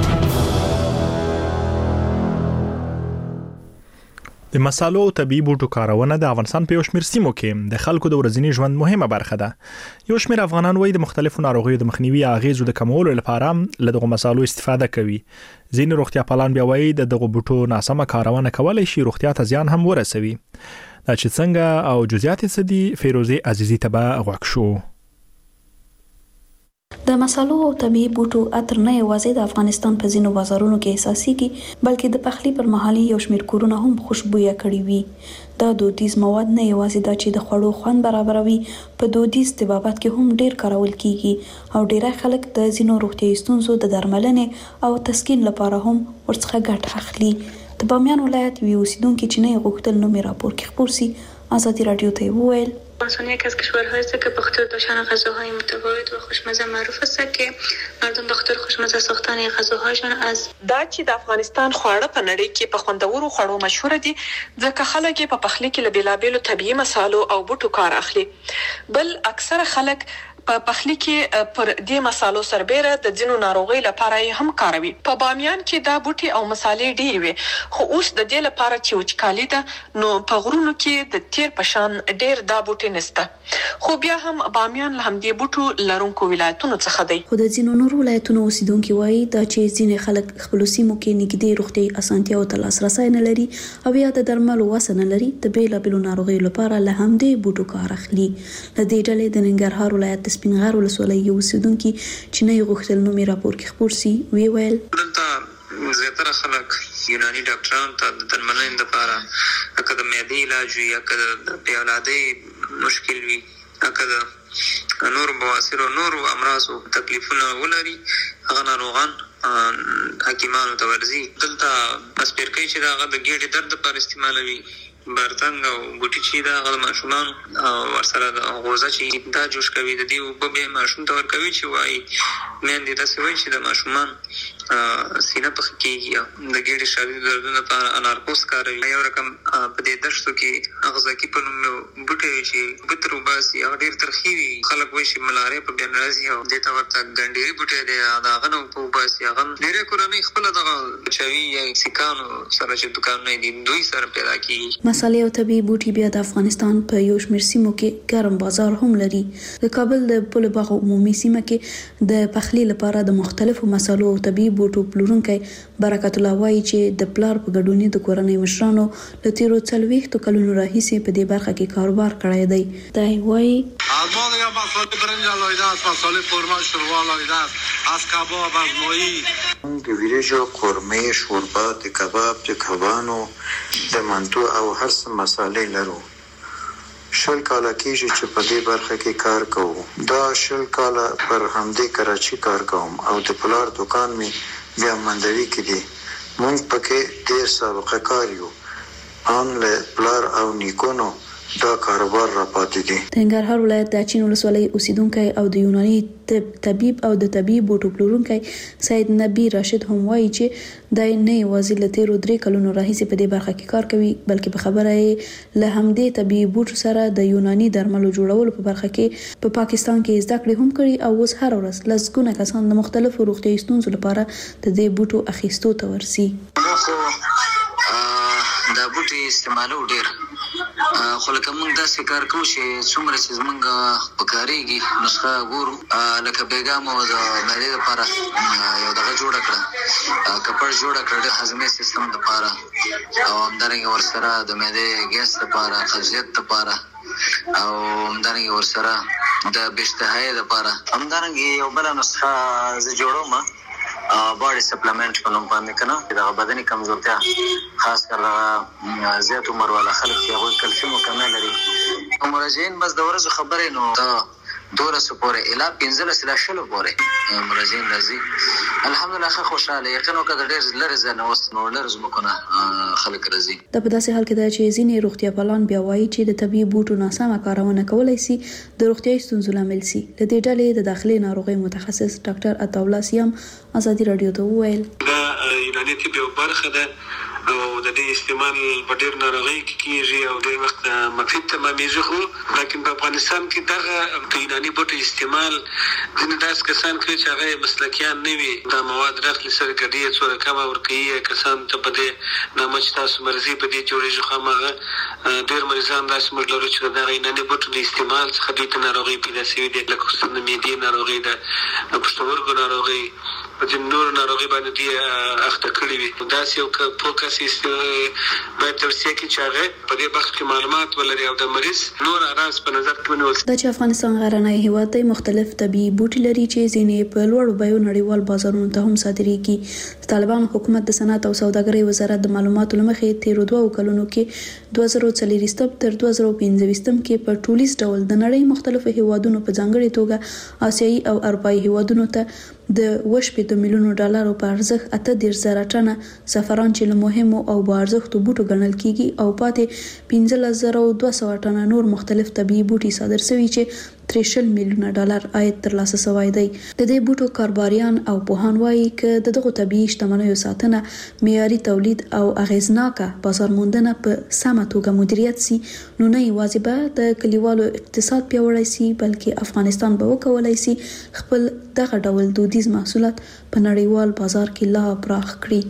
د مسالو او طبي بوټو کارونه د افغانستان په یو شمېر سیمو کې د خلکو د ورځني ژوند مهمه برخه ده. یو شمېر افغانان وایي د مختلفو ناروغیو د مخنیوي اغیزو د کمولو لپاره له دغه مسالو استفاده کوي. ځینې روغتیا پالان بیا وایي د دغه بوټو ناسمه کارونه کولای شي روغتیا ته زیان هم ورسوي. دا چې څنګه او جزئیات څه دي فیروزه عزیزی ته به غوښ شو. د مصالو او طبي بوټو عطر نه یوازې د افغانستان په ځینو بازارونو کې احساسيږي بلکې د پخلي پر مهالي یو شمېر کورونه هم خوشبويه کړي وي. دا دودیز مواد نه یوازې د چې د خوړو خوند برابروي په دودیز طبابت کې هم ډیر کارول کیږي او ډیری خلک د ځینو روغتیايي ستونزو د درملنې او تسکین لپاره هم ورڅخه ګټه اخلي. د بامیان ولایت یو اوسیدونکو چې نه غوښتل نو مې راپور کې خبر سي آزادی رادیو ته وویل افغانستان یک از کشورهایی است که به خاطر داشتن غذاهای متفاوت و خوشمزه معروف است که مردم به خاطر خوشمزه ساختن غذاهایشان از دا چې د افغانستان خواړه په نړۍ کې په خوندورو خوړو مشهور دي ځکه خلک په پخلي کې له بیلابیلو طبيعي مصالو او بوټو کار اخلي. بل اکثره خلک په پخلي کې پر دې مصالو سربېره د ځینو ناروغي لپاره هم کاروي. په بامیان کې دا بوټي او مصالې ډېر وي خو اوس د دې لپاره چې وچکالي ده نو په غرونو کې د تیر پشان ډېر دا بوټي نشته خو بیا هم بامیان له همدې بوټو لرونکو ولایتونو څخه دی. خو د ځینو نورو ولایتونو اوسیدونکو وایي دا چې ځینې خلک خپل سیمو کې نږدې روغتي اسانتیاو ته لاسرسي نه لري او یا د درملو وسه نه لري د بیلابیلو ناروغیو لپاره له همدې بوټو کار اخلي. له دې ډلې د ننګرهار ولایت سپینغر ولسوالۍ یو اوسیدونکو چې نه غوښتل نو مې راپور کې خبر سي وی ویل دلته زیاتره خلک یوناني ډاکټرانو ته د درملنې لپاره اګه د معدې علاج وي اګه د پیالادې مشکل وي اګه د نور بواسیر او نور امراض او تکلیفونه ولري هغه ناروغان حکیمانو ته ورځي. دلته اسپیرکۍ چې دا هغه د ګېډې درد لپاره استعمالوي برتنګ او بوټي چې دا هغه ماشومان ورسره د غوزه چې دا جوش کوي د دې او به ماشوم ته ورکوي چې وایي مېندې تاسو وایي چې د ماشومان سینه پخ کېږي د ګېډې شدید دردونو لپاره انارکوس کاروي. یو رقم په دې دشتو کې اغزاکي په نوم بوټي چې بتر وباسي هغه ډېر ترخی وي خلک وایي چې ملاریا په بیا راځي او دې ته ورته ګنډيري بوټي دی دا هغه نو په وباسي هغه ډېرې کورنۍ خپل دغه بچوي یا سیکانو سره چې دکانونه دي دوی سره پیدا کیږي. مصالې او طبي بوټي بیا د افغانستان په یو شمېر سیمو کې ګرم بازار هم لري. د کابل د پل باغ عمومي سیمه کې د پخلي لپاره د مختلفو مصالو او طبي بوټو پلورونکي برکت الله وایي چې د پلار په ګډونې د کورنۍ مشرانو له تیرو څلوېښتو کلونو راهیسې په دې برخه کې کاروبار کړی دی. دا وایي ما دیگه مسائل برنج آلایده است، مسائل قورمه شوربه آلایده است، از کباب، از ماهی د وریجو قورمه شوربه د کباب د کبانو د منتو او هر څه مسالې لرو. شل کاله کېږي چې په دې برخه کې کار کوو. دا شل کاله پر همدې کراچي کار کوم او د پلار دکان می بیا مندوي کې دي. مونږ پکې ډېر سابقه کار یو ان له پلار او نیکونو دا کاروبار را پاتې دي. د ننګرهار ولایت د اچین ولسوالۍ اوسیدونکو او د یوناني طبيب او د طبي بوټو پلورونکو سید نبی راشد هم وایي چې د نه یوازې له تیرو درې کلونو راهیسې په دې برخه کې کار کوي بلکې په خبره یې له همدې طبي بوټو سره د یوناني درملو جوړولو په برخه کې په پاکستان کې زده کړې هم کړي او اوس هر ورځ لږونه کسان د مختلفو روغتیايي ستونزو لپاره د دې بوټو اخیستو ته ورسي. دا بوټي استعمالو ډېر خو لکه موږ داسې کار کوو چې څومره چې زموږ په کارېږي نسخه ګورو لکه بیګامو د معدې لپاره یو دغه جوړه کړه کپړ جوړه کړه د هضمي سیستم لپاره او همدارنګه ورسره د معدې ګیس لپاره قبضیت لپاره او همدارنګه ورسره د بشتهایي لپاره همدارنګه یو بله نسخه زه جوړوم باډي سپلیمنټ په نوم باندې کنه دا بدني کمزورتیا خاص کر زیات عمر والا خلک چې هغه کلسیم کمه لري او مراجعین بس د ورځو خبرې نو دا دوره سپورې اله پنځله سلا شلو پورې مراجعین راځي الحمدلله ښه خوشاله یقینو کده ډېر لري زنه اوس نو لري زمکنه خلک راځي. د په داسې حال کې دا چې ځینې روغتیا پالان بیا وایي چې د طبي بوټو ناسمه کارونه کولای شي د روغتیايي ستونزو لامل شي. د دې ډلې د داخلي ناروغي متخصص ډاکټر عطاالله سیام آزادی رادیو ته وویل دا یوناني طب یو برخه ده او د دې استعمال په ډېر ناروغي کې کېږي او ډېر وخت مفید تمامېږي خو لیکن په افغانستان کې دغه د یوناني بوټو استعمال ځینې داسې کسان کوي چې هغه مسلکیان نه وي دا مواد راخلي سره ګډي څوره کمه ورکوي کسان ته په دې نامه چې تاسو مرضي په دې جوړېږي خو هماغه ډېر مریضان داسې موږ لرو چې دغه یوناني بوټو د استعمال څخه دوی ته ناروغي پیدا شوي دي لکه خصوصا د معدې ناروغي ده د پښتورګو ناروغي په ځینو نورو ناروغي باندې دي اخته کړي وي. داسې یو پوه کس داسې باید توصیه کړي چې هغه په دې بخش کې معلومات ولري او د مریض نور اراز په نظر کې ونیول. د افغانستان غرنی هیواد د مختلف طبي بوټي لري چې ځینې په لوړو بیو نړیوال بازارونو ته هم صادرېږي. طالبان حکومت د صنعت او سوداګرۍ وزارت د معلوماتو لمخې تیر دوه کلونو کې دوه زره څلور تر دوه زره پنځه کې په ټولیز ډول د نړۍ مختلفو هیوادونو په ځانګړي توګه آسیایي او اروپایي هیوادونو ته د وشپې میلیونو ډالرو په ارزښت اته دېرش زره ټنه زعفران چې له مهمو او با ارزښتو بوټو ګڼل کیږي او پاتې پنځلس زره دوه سوه ټنه نور مختلف طبي بوټي صادر شوي چې ترې شل میلیونه ډالر عاید ترلاسه شوی دی. د دې بوټو کارباریان او پوهان وایي چې د دغه طبي شتمنیو ساتنه، معیاري تولید او اغیزناکه بازار موندنه په سمه توګه مدیریت سي نو نه یوازې به د کلیوالو اقتصاد پیاوړی سي بلکې افغانستان به وکولای سي خپل دغه ډول دودیز محصولات په نړیوال بازار کې لا پراخ کړي.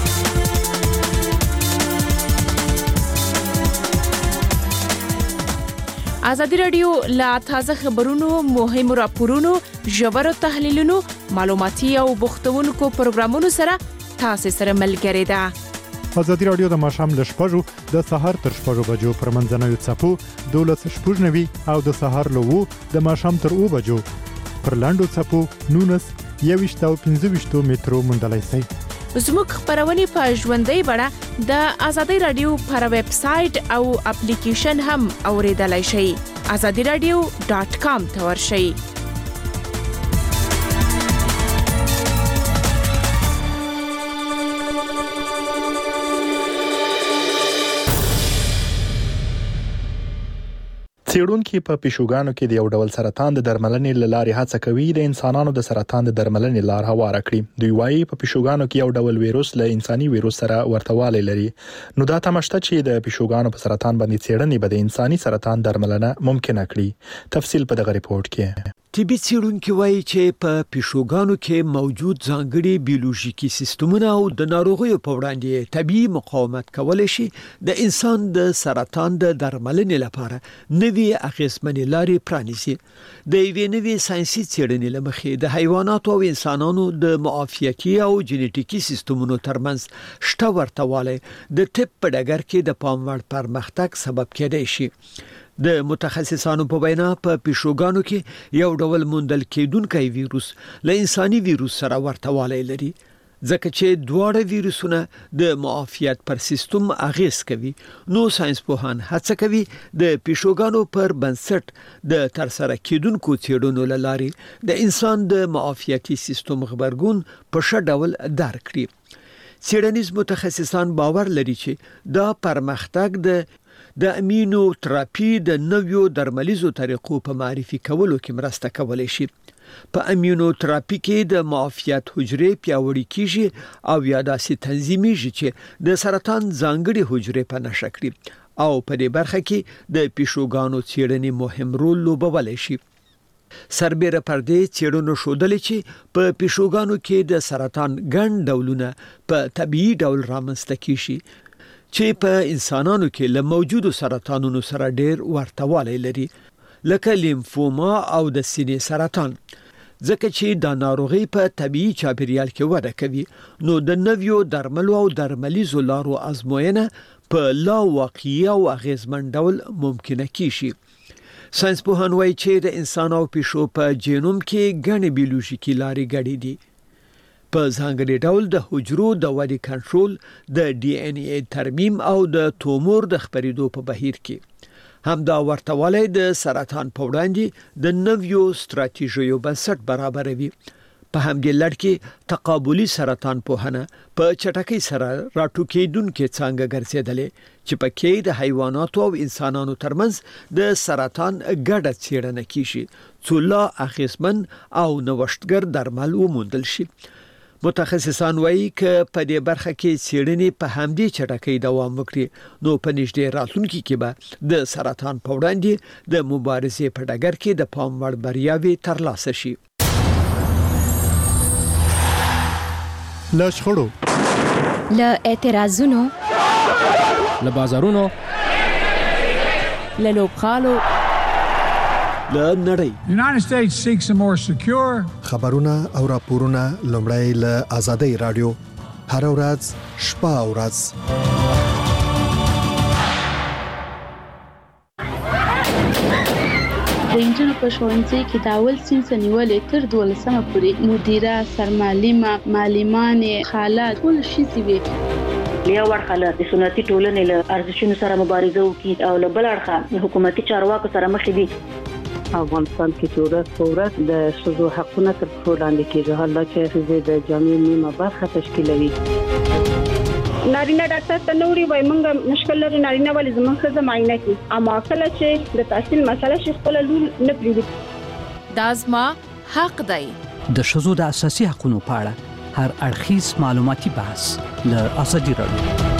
ازادي رادیو لا تازه خبرونو، مهمو راپورونو، ژورو تحلیلونو، معلوماتي او بوختونکو پروګرامونو سره تاسو سره ملګری ده. ازادي رادیو د ماښام ل شپږو د سهار تر شپږو بجو پر منځنوي څپو دولس شپږ نوي او د سهار له وو د ماښام تر اوه بجو پر لاندو څپو نونس یويشت او پنځه ویشت مترو موندلای شئ. زموږ خبرونه په ژوندۍ بڼه د ازادي رادیو پر ویب سټ او اپلیکیشن هم اوریدلای شئ. azadi radio dot com ته ورشئ. څېړونکي په پښوګانو کې د یو ډول سرطان د درملنې لارې هڅه کوي د انسانانو د سرطان د درملنې لار هواره کړي. دوی وايي په پښوګانو کې یو ډول وایروس له انساني وایروس سره ورتهوالی لري. نو دا تمشته چې د پښوګانو په سرطان باندې څېړنې به د انساني سرطان درملنه ممکنه کړي. تفصیل په دغه ریپورت کې. طبي څېړونکي وایي چې په پښوګانو کې موجود ځانګړي بیولوژیکي سیستمونه او د ناروغیو په وړاندې طبيعي مقاومت کولای شي د انسان د سرطان د درملنې لپاره نوې اغېزمنې لارې پرانیزي. د یوې نوې ساينسي څېړنې لمخې د حیواناتو او انسانانو د معافیتي او جینټیکي سیستمونو ترمنځ شته ورتهوالی د طب په ډګر کې د پام وړ پرمختګ سبب کېدای شي. د متخصصانو په وینا په پښوګانو کې یو ډول موندل کېدونکی وایروس له انساني وایروس سره ورتهوالی لري، ځکه چې دواړه وایروسونه د معافیت پر سیستم اغیز کوي. نو ساينسپوهان هڅه کوي د پښوګانو پر بنسټ د ترسره کېدونکو څېړنو له لارې د انسان د معافیتي سیستم غبرګون په ښه ډول درک کړي. څېړنیز متخصصان باور لري چې دا پرمختګ د د امینو تراپی د نویو درملیزو طریقو په معرفي کولو کې مرسته کولای شي. په امینو تراپی کې د معافیت حجرې پیاوړې کیږي او یا داسې تنظیمېږي چې د سرطان ځانګړي حجرې په نښه کړي او په دې برخه کې د پښوګانو څېړنې مهم رول لوبولی شي. سربېره پر دې څېړنو ښودلې چې په پښوګانو کې د سرطان ګڼ ډولونه په طبيعي ډول رامنځته کیږي چې په انسانانو کې له موجودو سرطانونو سره ډېر ورتهوالی لري، لکه لیمفوما او د سینې سرطان. ځکه چې دا ناروغي په طبيعي چاپیریال کې وده کوي، نو د نویو درملو او درملیزو لارو ازموینه په لا واقعي او اغیزمن ډول ممکنه کیږي. ساينسپوهان وایي چې د انسان او پښو په جینوم کې ګڼې بیولوژیکي لارې ګډې دي. په ځانګړي ډول د حجرو د ودې کنټرول، د ډي ان اي ترمیم او د تومور د خپرېدو په بهیر کې همدا ورتهوالی د سرطان په وړاندې د نویو ستراتیژیو بنسټ برابروي. په همدې لړ کې تقابلي سرطان پوهنه په چټکۍ سره راټوکېدونکې څانګه ګرځېدلې چې پکې د حیواناتو او انسانانو ترمنځ د سرطان ګډه څېړنه کیږي څو لا اغېزمن او نوښتګر درمل وموندل شي. متخصصان وایي چې په دې برخه کې څېړنې په همدې چټکۍ دوام وکړي نو په نږدې راتلونکي کې به د سرطان په وړاندې د مبارزې په ډګر کې د پام وړ بریاوې ترلاسه شي. له شخړو، له اعتراضونو، له بازارونو، له لوبغالو، له نړۍ. United States seeks a more secure خبرونه او راپورونه لومړی له آزادۍ رادیو هر ورځ شپه او ورځ. د انجنونو په ښوونځي کې د اول صنف نیولې تر دولسمه پورې مدیره، سرمعلمه، معلمانې، خاله ټول شي وي. یو ورخه د سنتي ټولنې له ارزښتونو سره مبارزه وکړي او له بل اړخه حکومتي چارواکو سره مخ دي. افغانستان کې چې ورځ په ورځ د ښځو حقونه تر پښو لاندې کېږي، حالا چې ښځې د جامعې نیمه برخه تشکیلوي. نارینه ډاکټر ته نوري وای مونږ مشکل لري، نارینه ولې زموږ ښځه معاینه کوي، اما کله چې د تحصیل مسله شي خپل لور نه پریږدي. دا زما حق دی. د ښځو د اساسي حقوقو په اړه هر اړخیز معلوماتي بحث له ازادي راډیو.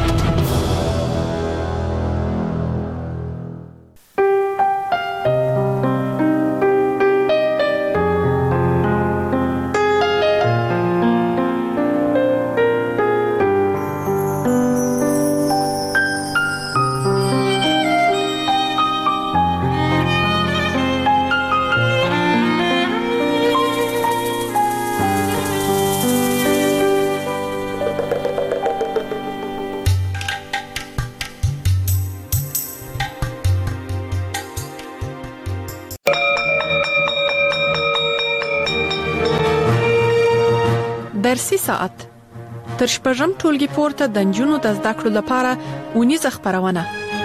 درسي ساعت تر شپږم ټولګي پورته د نجونو د زده کړو لپاره ونیزه خبرونه.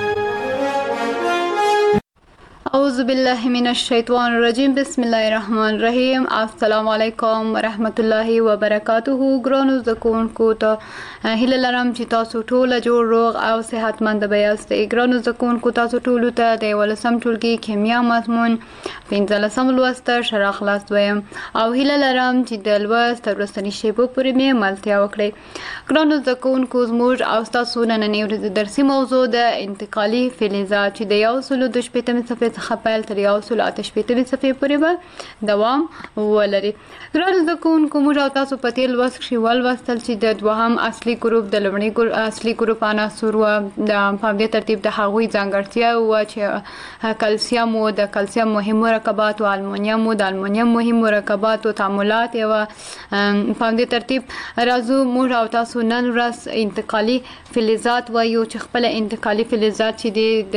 اعوذ بالله من الشیطان الرجیم. بسم الله الرحمن الرحیم. السلام علیکم ورحمت الله وبرکاته. ګرانو زده کوونکو ته هیله لرم چې تاسو ټول جوړ روغ او صحتمند یاست. ګرانو زده کوونکو تاسو ټول ته د ولسم ټولګي کیمیا مضمون پنځلسم لوست شرح خلاص ویم او هیله لرم چې د لوست ورستنی شیبو پورې مې ملتیا وکړي. ګرانو زده کوونکو زموږ او تاسو نننۍ ورځ درسي موضوع د انتقالي فلزات چې د یو سلو د شپږمې صفحې څخه پیل تر یو سلو اته شپږمې صفحې پورې به دوام ولري. ګرانو زده کوونکو موږ او تاسو په تیر لوست کې ولوستل چې د دوهم اصلي ګروپ د لومړي ګروپ اصلي ګروپ عناصر و د په دې ترتیب د هغوی ځانګړتیا و چې کلسیم او د کلسیم مهم مرکبات او المونیم او د المونیم مهم مرکبات او تعاملات او په دې ترتیب راځو موږ او تاسو نن ورځ انتقالي فلزات وایو چې خپل انتقالي فلزات چې د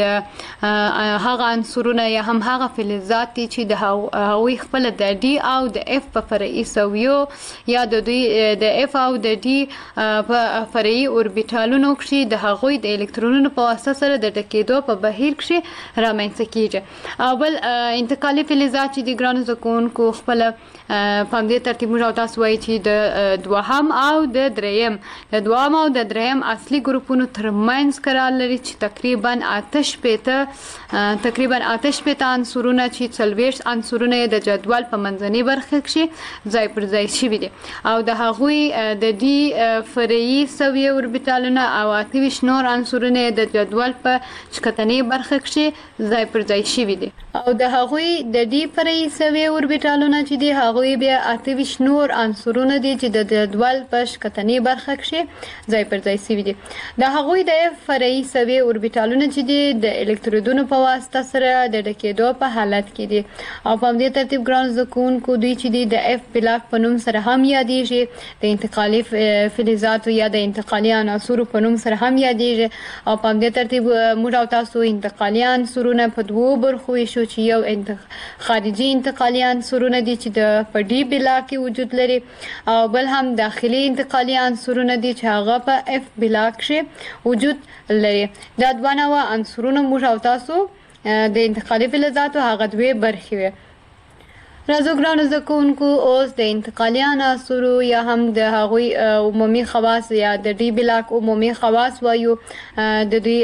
هغه عنصرونه یا هم هغه فلزات چې د هغوی خپل د ډي او د اف په فرعي سویو یا د دوی د اف او د ډي په فرعي اوربیټالونو کې د هغوی د الکترونونو په واسطه سره د ټکېدو په بهیر کې رامنځته کیږي. او بل انتقالي فلزات چې د ګرانو زده کوونکو خپل په دې ترتیب موږ تاسو وایي چې د دوهم او د دریم د دوهم او د دریم اصلي ګروپونو ترمنځ قرار لري چې تقریبا اته شپېته تقریبا اته شپېته عنصرونه چې څلوېښت عنصرونه د جدول په منځنۍ برخه کې ځای پر ځای شوي دي او د هغوی د ډي فرعي سویې اوربیټالونه او اته ویشت نور عنصرونه د جدول په ښکتنۍ برخه کې ځای پر ځای شوي دي او د هغوی د ډي فرعي سویې اوربیټالونه چې دي هغوی بیا اته ویشت نور عنصرونه دي چې د جدول په ښکتنۍ برخه کې ځای پر ځای شوي دي. د هغوی د اف فرعي سویې اوربیټالونه چې دي د الکترودونو په واسطه سره د ډکېدو په حالت کې دي او په دې ترتیب ګران زده کوونکو دوی چې دي د اف بلاک په نوم سره هم یادېږي، د انتقالي فلزاتو یا د انتقالي عناصرو په نوم سره هم یادېږي او په دې ترتیب موږ او تاسو انتقالي عنصرونه په دوو برخو ویشو چې یو خارجي انتقالي عنصرونه دي چې د په ډي بلاک کې وجود لري او بل هم داخلي انتقالي عنصرونه دي چې هغه په اف بلاک کې وجود لري. دا دوه نوع عنصرونه موږ او تاسو د انتقالي فلزاتو هغه دوه برخې وي. راځو ګرانو زده کوونکو اوس د انتقالي عناصرو یا هم د هغوی عمومي خواص یا د ډي بلاک عمومي خواص وایو د دوی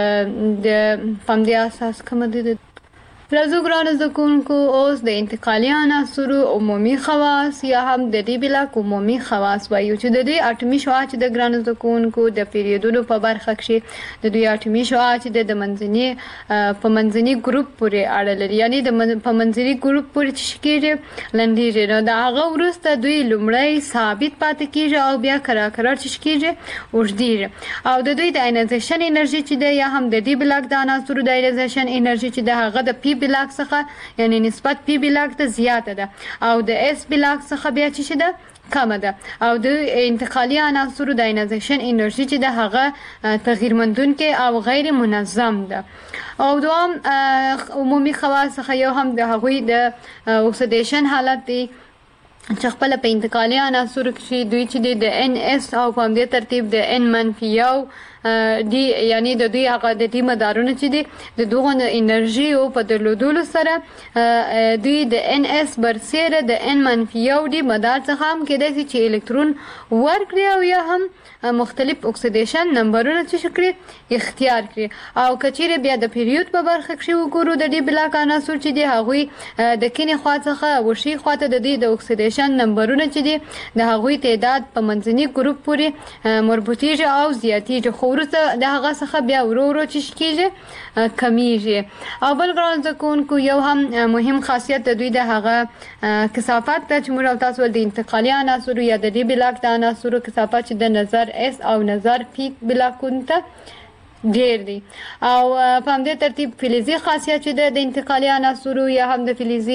د په همدې اساس کوم دي. راځو ګرانو زده کوونکو اوس د انتقالي عناصرو عمومي خواص یا هم د ډي بلاک عمومي خواص وایو چې د دوی اټومي شعاع چې د ګرانو زده کوونکو د پیریودونو په برخه کې د دوی اټومي شعاع چې د منځني په منځني ګروپ پورې اړه لري، یعنی د په منځني ګروپ پورې چې کېږي لنډېږي نو د هغه وروسته دوی لومړی ثابت پاتې کېږي او بیا کرار کرار چې کېږي اوږدېږي او د دوی د آینایزیشن انرژي چې د یا هم د ډي بلاک د عناصرو د آینایزیشن انرژي چې د هغه د پی بلاک څخه یعنی نسبت پی بلاک ته زیاته ده او د اس بلاک څخه بیا چې ده کمه ده او د انتقالي عناصرو د اینایزیشن انرژي چې د هغه تغییر مندونکې او غیر منظم ده او دوام عمومي خواص څخه یو هم د هغوی د اکسیدیشن حالت دی چې خپل په انتقالي عناصرو کې دوی چې د ان اس او په همدې ترتیب د ان منفي یو دی یعنی د دوی هغه د دې مدارونه چې دي د دغه انرژي او په درلودلو سره دوی د ان اس برسره د ان منفي یو دی مدار څخه هم کېدای چې الکترون ورکړي او یا هم مختلف اکسیدیشن نمبرونه چې شکري اختیار کړي او کچېره بیا د پیریود په برخه کې وګورو د دې بلاک عناصر چې دي هغوی د کینې خوا څخه وشي خواته د دې د اکسیدیشن نمبرونه چې دي د هغوی تعداد په منځني ګروپ پورې مربوطیږي او زیاتیږي خو وروسته د هغه څخه بیا ورو ورو چې کېږي کمیږي او بل ګران زده کوونکو یو هم مهم خاصیت د دوی د هغه کثافت ته چې موږ او تاسو د انتقالي عناصرو یا د دې بلاک د عناصرو کثافت چې د نظر اس او نظر پی بلاکونو ته ډیر دی او په همدې ترتیب فلزي خاصیت چې د انتقالي عناصرو یا هم د فلزي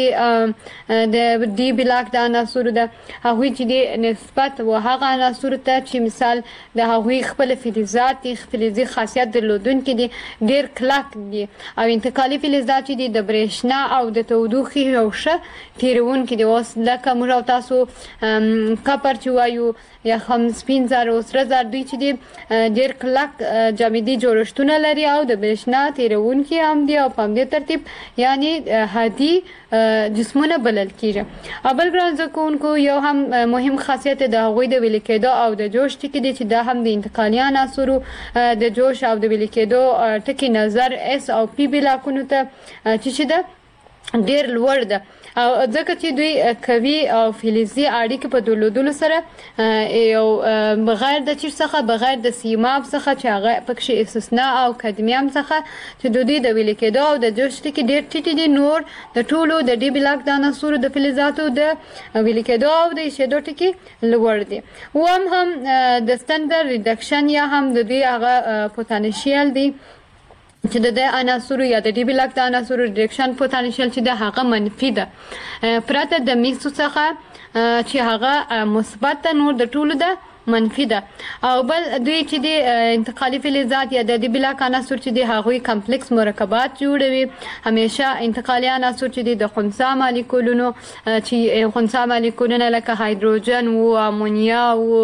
د ډي بلاک د عناصرو د هغوی چې د نسبت و هغه عناصرو ته چې مثال د هغوی خپل فلزات دي فلزي خاصیت درلودونکي دي ډیر کلک دي او انتقالي فلزات چې دي د برېښنا او د تودوخې او ښه تیرونکي دي اوس لکه موږ او تاسو کپر چې وایو یا هم سپین زر او سره زر دوی چې دي ډیر کلک جامدي جوړښتونه لري او د برېښنا تیرونکي هم دي او په همدې ترتیب یعنی هادي جسمونه بلل کیږي او بل ګران زده کوونکو یو هم مهم خاصیت د هغوی د ویلې کېدو او د جوش ټکي دي چې دا هم د انتقالي عناصرو د جوش او د ویلې کېدو ټکي نظر اس او پی بلاکونو ته چې ده ډیر لوړ ده او ځکه چې دوی قوي او فلزي اړیکې په درلودلو سره یو بغیر د چیر څخه بغیر د سیماب څخه چې هغه پکې استثناء او کدمیوم څخه چې د دوی د ویلې کېدو او د جوش ټکي ډیر ټیټ دي نور د ټولو د ډي بلاک د عناصرو د فلزاتو د ویلې کېدو او د ایشېدو ټکي لوړ دي وهم هم د ستندر ریډکشن یا هم د دوی هغه پوتانشیل دی چې د عناصرو یا د ډي بلاک د عناصرو ریډکشن پوتانشیل چې د هغه منفي ده پرته د میکسو څخه چې هغه مثبت نور د ټولو ده منفي ده او بل دوی چې د انتقالي فلزات یا د ډي بلاک عناصر چې د هغوی کمپلیکس مرکبات جوړوي همیشه انتقالي عناصر چې د خنثا مالیکولونو چې خنثا مالیکولونه لکه هایدروجن او امونیا او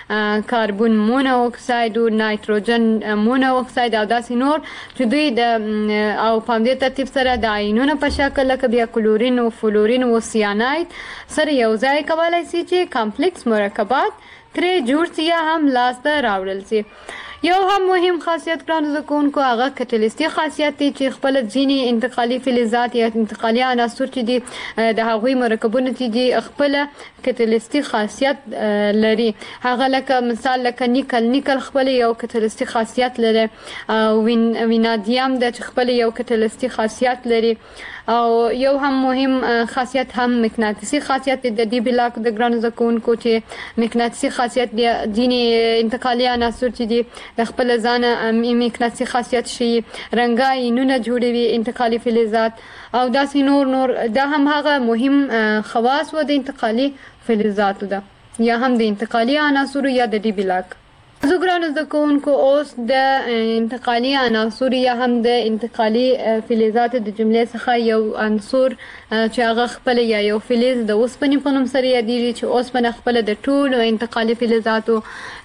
کاربن مونو اکساید او نایتروجن مونو اکساید او داسې نور چې دوی د او په همدې ترتیب سره د آیونونو په شکل لکه بیا کلورین او فلورین او سیاناید سره یو ځای کولای شي چې کمپلیکس مرکبات ترې جوړ سي یا هم لاسته راوړل سي یو هم مهم خاصیت ګران زده کوونکو هغه کټلیستي خاصیت دی چې خپل ځینې انتقالي فلزات یا انتقالي عناصر چې دي د هغوی مرکبونه چې دي خپل کټلیستي خاصیت لري هغه لکه مثال لکه نیکل نیکل خپل یو کټلیستي خاصیت لري او وینادیم د خپل یو کټلیستي خاصیت لري او یو هم مهم خاصیت هم مغناطیسي خاصیت د دې بلاک د ګران زده کوونکو چې مغناطیسي خاصیت دی ځینې انتقالي عناصر چې دي د خپل ځان مغناطیسي خاصیت شي رنګای نونه جوړوي انتقالي فلزات او داسې نور نور دا هم هغه مهم خواص و د انتقالي فلزاتو ده یا هم د انتقالي عناصر یا د ډي بلاک زه ګرانو زده کوونکو اوس د انتقالي عناصر یا هم د انتقالي فلزاتو د جملې څخه یو عنصر چې هغه خپل یا یو فلز د اوسپنې په نوم سره یادېږي چې اوسپنه خپل د ټولو انتقالي فلزاتو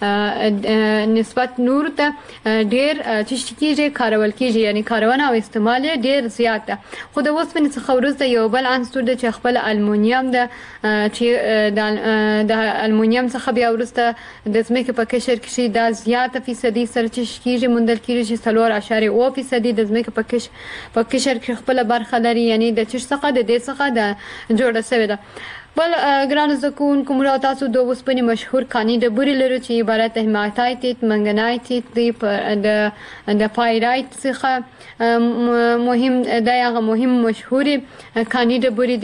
نسبت نور ته ډیر چې کېږي کارول کېږي یعنی کارونه او استعمال ډیر زیات ده خو د اوسپنې څخه وروسته یو بل عنصر دی چې خپل المونیم ده چې د المونیم څخه بیا وروسته د ځمکې په قشر کې دا زیاته فیصدي سره چې کېږي موندل کېږي چې څلور اعشاریه اوه فیصدي د ځمکې په قشر په قشر کې خپله برخه لري یعنی د چش څخه د دې څخه د جوړه سوې ده بل ګرانو زده کوونکو موږ او تاسو د اوسپنې مشهور کاني ډبرې لرو چې عبارت د هیماتایټ منګنایټ دی د د پایرایټ څخه مهم دی هغه مهم مشهورې کاني ډبرې دي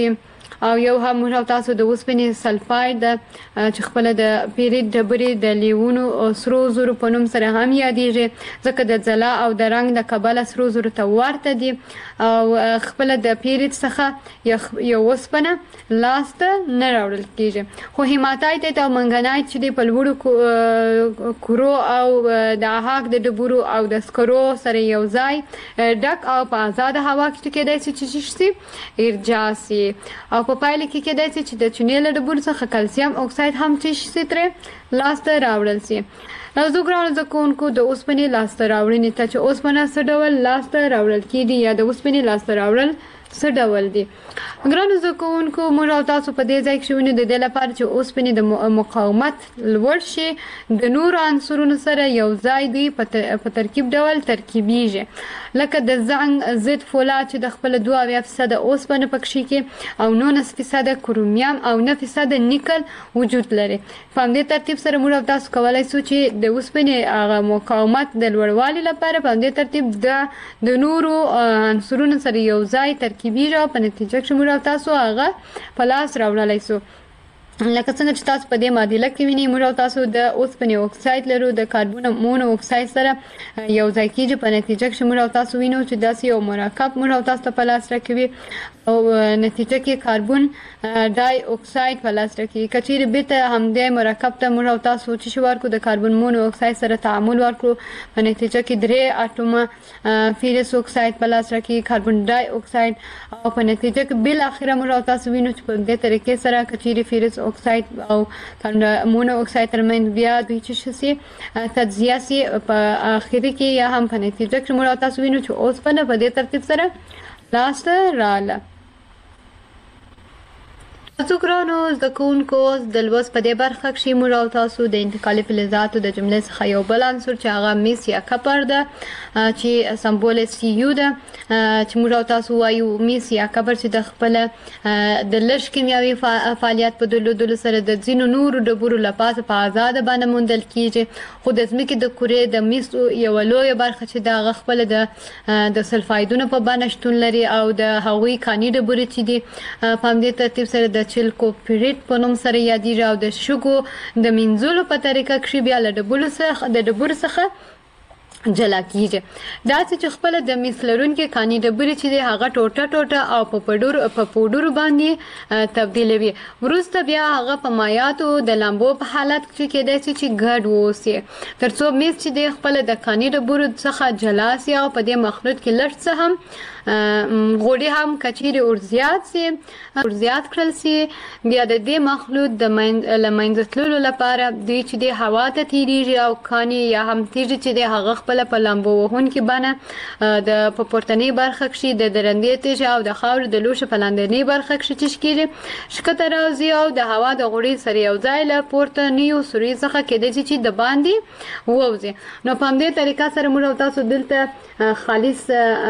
او یو هم موږ تاسو د اوسپنې سلفاید چې خپل د پیریډ ډبرې د لیونو سرو زرو په نوم سره هم یادېږي ځکه د ځلا او د رنګ د کبله سرو زرو ته ورته دي او خپل د پیریډ څخه یو اوسپنه لاسته نه راوړل کیږي خو هیماتایت او منګنایت چې په لوړو کورو او د هاک د ډبرو او د سکرو سره یو ځای ډک او په آزاد هوا کې کېدای شي چې شي ارجاسي او په پایله کې کېدای شي چې د چونې له ډبرو څخه کلسیم اکساید هم چې شي تر لاسته راوړل شي زه ګرانو زده کوونکو د اوسپنې لاسته راوړنې ته چې اوسپنه څه ډول لاسته راوړل کیږي یا د اوسپنې لاسته راوړل څه ډول دي ګرانو زده کوونکو موږ او تاسو په دې ځای کې شوونه د دې لپاره چې اوسپنې د مقاومت لوړ شي د نور عنصرونو سره یو ځای دی په ترکیب ډول ترکیبیږي لکه د زنګ ضد فولاد چې د خپل دوه اویا فیصد اوسپنه پکې کې او نولس فیصد کرومیم او نه فیصد نیکل وجود لري په دې ترتیب سره موږ او تاسو کولای شو چې د اوسپنې هغه مقاومت د لوړوالي لپاره په دې ترتیب د نورو عنصرونو سره یو ځای ترکیبیږي او په نتیجه کې موږ تاسو هغه په لاس راوړلای شو لکه څنګه چې تاسو په دې معادله کې وینئ موږ تاسو د اوسپنې اکساید لرو د کاربون مونو اکساید سره یو ځای کېږي په نتیجه کې موږ تاسو وینو چې داسې یو مرکب موږ تاسو ته په لاس راکوي او نتیجه کې کاربون ډای اکساید په لاس راکوي کچېرې بیرته همدې مرکب ته موږ تاسو چې شو ورکو د کاربون مونو اکساید سره تعامل ورکړو په نتیجه کې درې اټومه فیرس اکساید په لاس راکوي کاربون ډای اکساید او په نتیجه کې بل اخره موږ تاسو وینو چې په دې طریقې سره کچېرې فیرس اکساید او مونو اکساید ترمنځ بیا دوی چې شي تجزیه سي په اخري کې یا هم په نتیجه کې موږ تاسو وینو چې اوسپنه په دې ترتیب سره لاسته رااله ذکرانو زده کوونکو د لوست په دې برخه کې موږ او تاسو د انتقالي فلزاتو د جملې څخه یو بل عنصر چې هغه میس یا کپر ده چې سمبول سی یو ده چې موږ او تاسو وایو میس یا کپر چې د خپل د لږ کیمیاوي فعالیت په دلودلو سره د ځینو نورو ډبرو لپاره په آزاد باندې موندل کیږي خو د ځمکې د کورې د میس یو لوی برخه چې د خپل د د سلفایدونو په باندې شتون لري او د هغوی کاني ډبرې چې دي په دې ترتیب سره د چلکو پیریټ په نوم سره یادېږي او د شګو د منځلو په طریقه کې بیا له ډبرو څخه د ډبرو څخه جلا کیږي دا چې خپل د مثلرونکو کاني ډبرې چې هغه ټوټه ټوټه او په پډور په پودر باندې تبدیلوي ورسته بیا هغه په مایعاتو د لامبو په حالت کې کېدای شي چې ګډ ووسي ترڅو میس چې د خپل د کاني ډبرو څخه جلا سي او په دې مخلوط کې لږ څه هم غوړي هم کچېرې اور زیات سي اور زیات کړل سي بیا د دې مخلوط د لمنځتلو لپاره د چې د هوا ته تیریږي او کاني یا هم تیږي چې د هغه خپل په لامبو وهونکي باندې د په پورتنۍ برخه کې د درندې تیږي او د خاور د لوشه په لاندنۍ برخه کې چې کېږي شکته راځي او د هوا د غوړي سره یو ځای له پورته نیو سوري څخه کېدای چې د باندې ووځي نو په دې طریقه سره موږ تاسو دلته خالص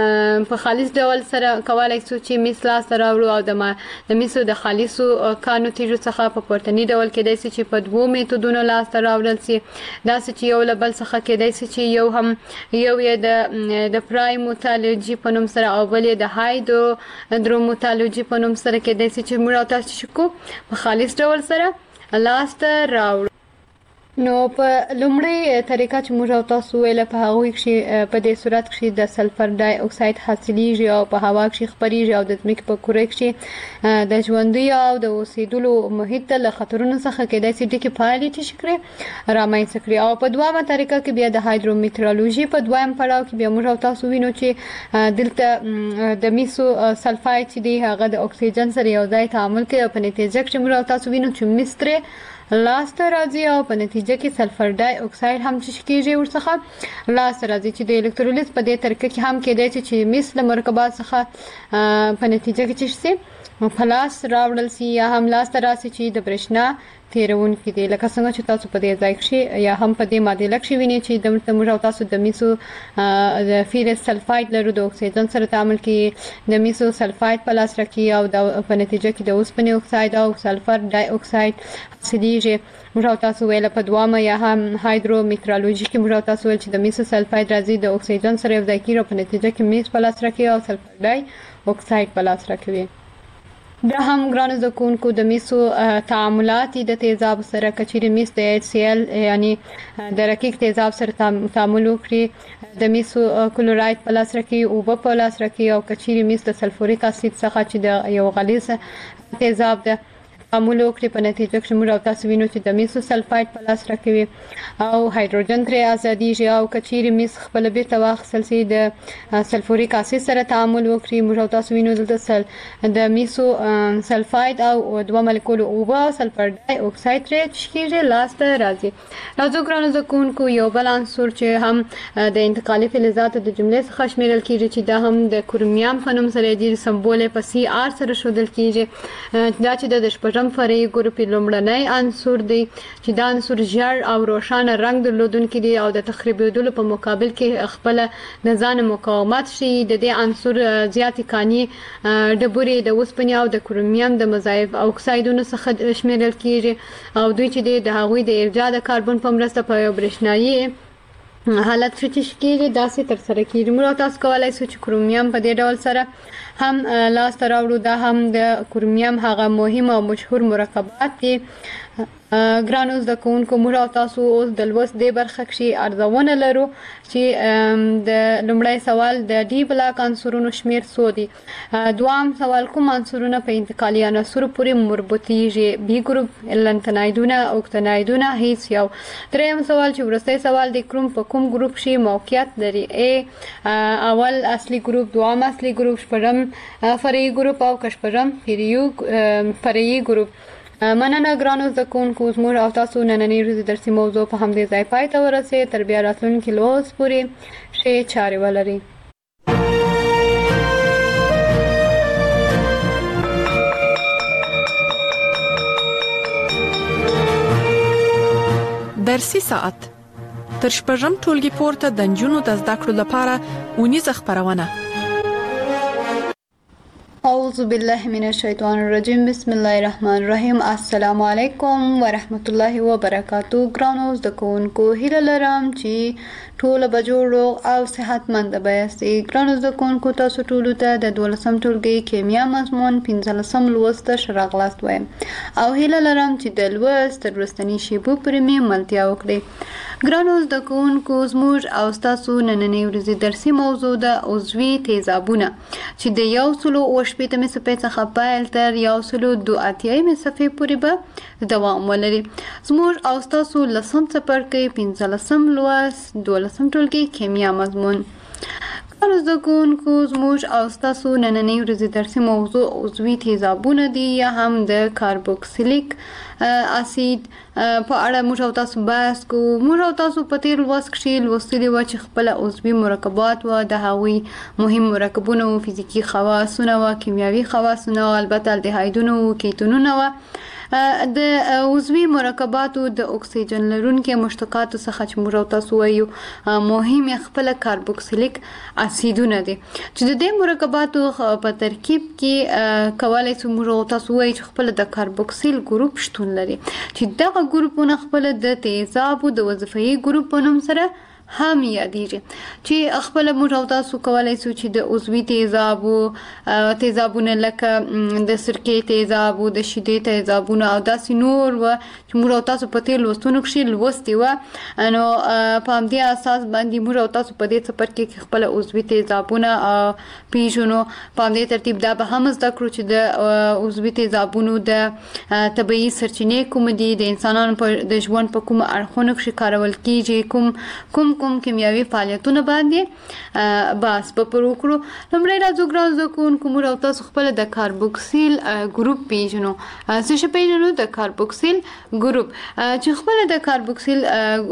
په خالص ډول سره کولای شو چې مثلا سره ورو او د د میسو د خالصو کانو تیجو څخه په پورتنی ډول کېدای شي چې په دوو میتودونو لاس ته راوړل شي دا چې یو لبل څخه کېدای شي چې یو هم یو یې د د پرایموتالوجي په نوم سره او بل یې د هایدرو دروموتالوجي په نوم سره کېدای شي چې موږ تاسو شکو په خالص ډول سره لاس ته راوړو نو په لومړی طریقه چې موږ تاسو ویل په هغه کې په دې صورت کې د سلفر ډای اکساید حاصلېږي او په هوا کې خپرېږي او د ځمکې په کورې کې د ژوندۍ او د اوسېدلو محیط له خطرونو څخه کېدای شي چې فعالیت شکرې رامنځته کړي او په دوامه طریقه کې بیا د هایدرومیټرولوژي په دویم پړاو کې بیا موږ تاسو وینو چې دلته د میسو سلفاید چې دی هغه د اکسیجن سره یو ځای تعامل کوي او په نتیجه کې موږ تاسو وینو چې مستره لاسته راځي او په نتیجه کې سلفر ډای اکساید هم چې کېږي ورڅخه لاسته راځي چې د الکترولیز په دې طریقه کې هم کېدای چې مثل مرکبات څخه په نتیجه کې چې شي په لاس راوړل سي یا هم لاسته راسي چې د برېښنا تیرون کې دي لکه څنګه چې تاسو په دې ځای کې یا هم په دې ماده لکه ویني چې د موږ تاسو د میسو د فیرس سلفاید لرو د اکسیجن سره تعامل کې د میسو سلفاید په لاس راکې او د په نتیجه کې د اوسپنې اکساید او سلفر ډای اکساید حاصلېږي موږ تاسو ویل په دوامه یا هم هایدرومیټرولوژي کې موږ تاسو ویل چې د میسو سلفاید راځي د اکسیجن سره یو ځای کېږي په نتیجه کې میس په لاس راکې او سلفر ډای اکساید په لاس راکوي دا هم ګرانو زده کوونکو د میسو تعاملات د تیزاب سره کچېرې میس د ایچ سی ال یعنی د رقیق تیزاب سره تعامل وکړي د میسو کلوراید په لاس راکړي اوبه په لاس راکړي او کچېرې میس د سلفوریک اسید څخه چې د یو غلیظ تیزاب ده تعامل وکړي په نتیجه کې موږ او تاسو وینو چې د میسو سلفاید په لاس راکوي او هایدروجن ترې ازادیږي او کچېرې میس خپل بیرته واخیستل شي د سلفوریک اسید سره تعامل وکړي موږ او تاسو وینو دلته سل د میسو سلفاید او دوه مالیکول اوبه سلفر ډای اکساید ترې کېږي لاس ته راځي. راځو ګرانو زده کوونکو یو بل عنصر چې هم د انتقالي فلزاتو د جملې څخه شمیرل کېږي چې دا هم د کرومیوم په نوم سره دی سمبول یې په سی آر سره ښودل کېږي دا چې د شپږم فرعي ګروپ لومړنی عنصر دی چې دا عنصر ژړ او روښانه رنګ درلودونکی دی او د تخریبېدلو په مقابل کې خپل د ځان مقاومت شي. د دې عنصر زیاتې کاني ډبرې د اوسپنې او د کرومیوم د مضاعف اکسایدونو څخه شمیرل کېږي او دوی چې د هغوی د ارجاع د کاربن په مرسته په یو برېښنایي حالت چې کېږي داسې ترسره کېږي. موږ تاسو کولی شو چې کرومیوم په دې ډول سره هم لاس ته راوړو. دا هم د کرومیوم هغه مهم او مشهور مرکبات دي. ګرانو زده کوونکو موږ او تاسو اوس د لوست دې برخه کې ارزونه لرو چې د لومړی سوال د ډي بلاک عنصرونو شمیر څو دي. دوام سوال کوم عنصرونه په انتقالي عناصرو پورې مربوطیږي؟ بي ګروپ، لنتنایدونه، اوکتنایدونه، هیڅ یو. دریم سوال چې وروستی سوال د کروم په کوم ګروپ کې موقعیت لري؟ ا اول اصلي ګروپ، دوام اصلي ګروپ، شپږم فرعي ګروپ او شپږم فرعي ګروپ. مننه ګرانو زده کوونکو زموږ او تاسو نننۍ ورځې درسي موضوع په همدې ځای پای ته ورسېد. تر بیا راتلونکي لوست پورې ښې چارې ولرئ. درسي ساعت تر شپږم ټولګي پورته د نجونو د زده کړو لپاره اونیزه خپرونه. اعوذ بالله من الشیطان الرجیم بسم الله الرحمن الرحیم. السلام علیکم ورحمت الله وبرکاتو. ګرانو زده کوونکو هیله لرم چې ټول به جوړ او صحتمند یاستئ. ګرانو زده کوونکو تاسو ټول ته د دولسم ټولګي کیمیا مضمون پنځلسم لوست ته ښه راغلاست وایم او هیله لرم چې د لوست تر وروستنۍ شیبو پورې مې ملتیا وکړئ. ګرانو زده کوونکو زموږ او ستاسو نننۍ ورځې درسي موضوع د عضوي تیزابونه چې د یو سلو اوه شپېتمې صفحې څخه پیل تر یو سلو دوه اتیایمې صفحې پورې به دوام ولري. زموږ او ستاسو لسم څپرکی پنځلسم لوست دولسم ټولګي کیمیا مضمون. ګرانو زده کوونکو زموږ او ستاسو نننۍ ورځې درسي موضوع عضوي تیزابونه دي یا هم د کاربوکسیلیک اسید په اړه موږ او تاسو بحث کوو. موږ او تاسو په تیر لوست کې لوستلي وو چې خپل عضوي مرکبات و د هغوی مهم مرکبونه او فزیکی خواصونه او کیمیاوي خواصونه او البته الډهایدونه او کیتونونه و. د عضوي مرکباتو د اکسیجن لرونکو مشتقاتو څخه چې موږ او تاسو وایو مهم خپل کاربوکسیلیک اسیدونه دي چې د دې مرکباتو په ترکیب کې کولای شو موږ او تاسو وایو چې خپل د کاربوکسیل ګروپ شتون لري چې دغه ګروپونه خپل د تیزابو د وظیفي ګروپ په نوم سره هم یادېږي چې خپل موږ او تاسو کولای شو چې د عضوي تیزابو تیزابونه لکه د سرکې تیزابو د شیدې تیزابونه او داسې نور و چې موږ او تاسو په تیر لوستونو کې لوستي و نو په همدې اساس باندې موږ او تاسو په دې څپرکي کې خپل عضوي تیزابونه پیژنو. په همدې ترتیب دا به هم زده کړو چې د عضوي تیزابونو د طبیعي سرچینې کوم دي، د انسانانو په د ژوند په کوم اړخونو کې کارول کیږي، کوم کوم کوم کیمیاوي فعالیتونه باندې بحث به پر وکړو. لومړی راځو ګرانو زده کوونکو موږ او تاسو خپل د کاربوکسیل ګروپ پیژنو. څه شی پیژنو؟ د کاربوکسیل ګروپ چې خپل د کاربوکسیل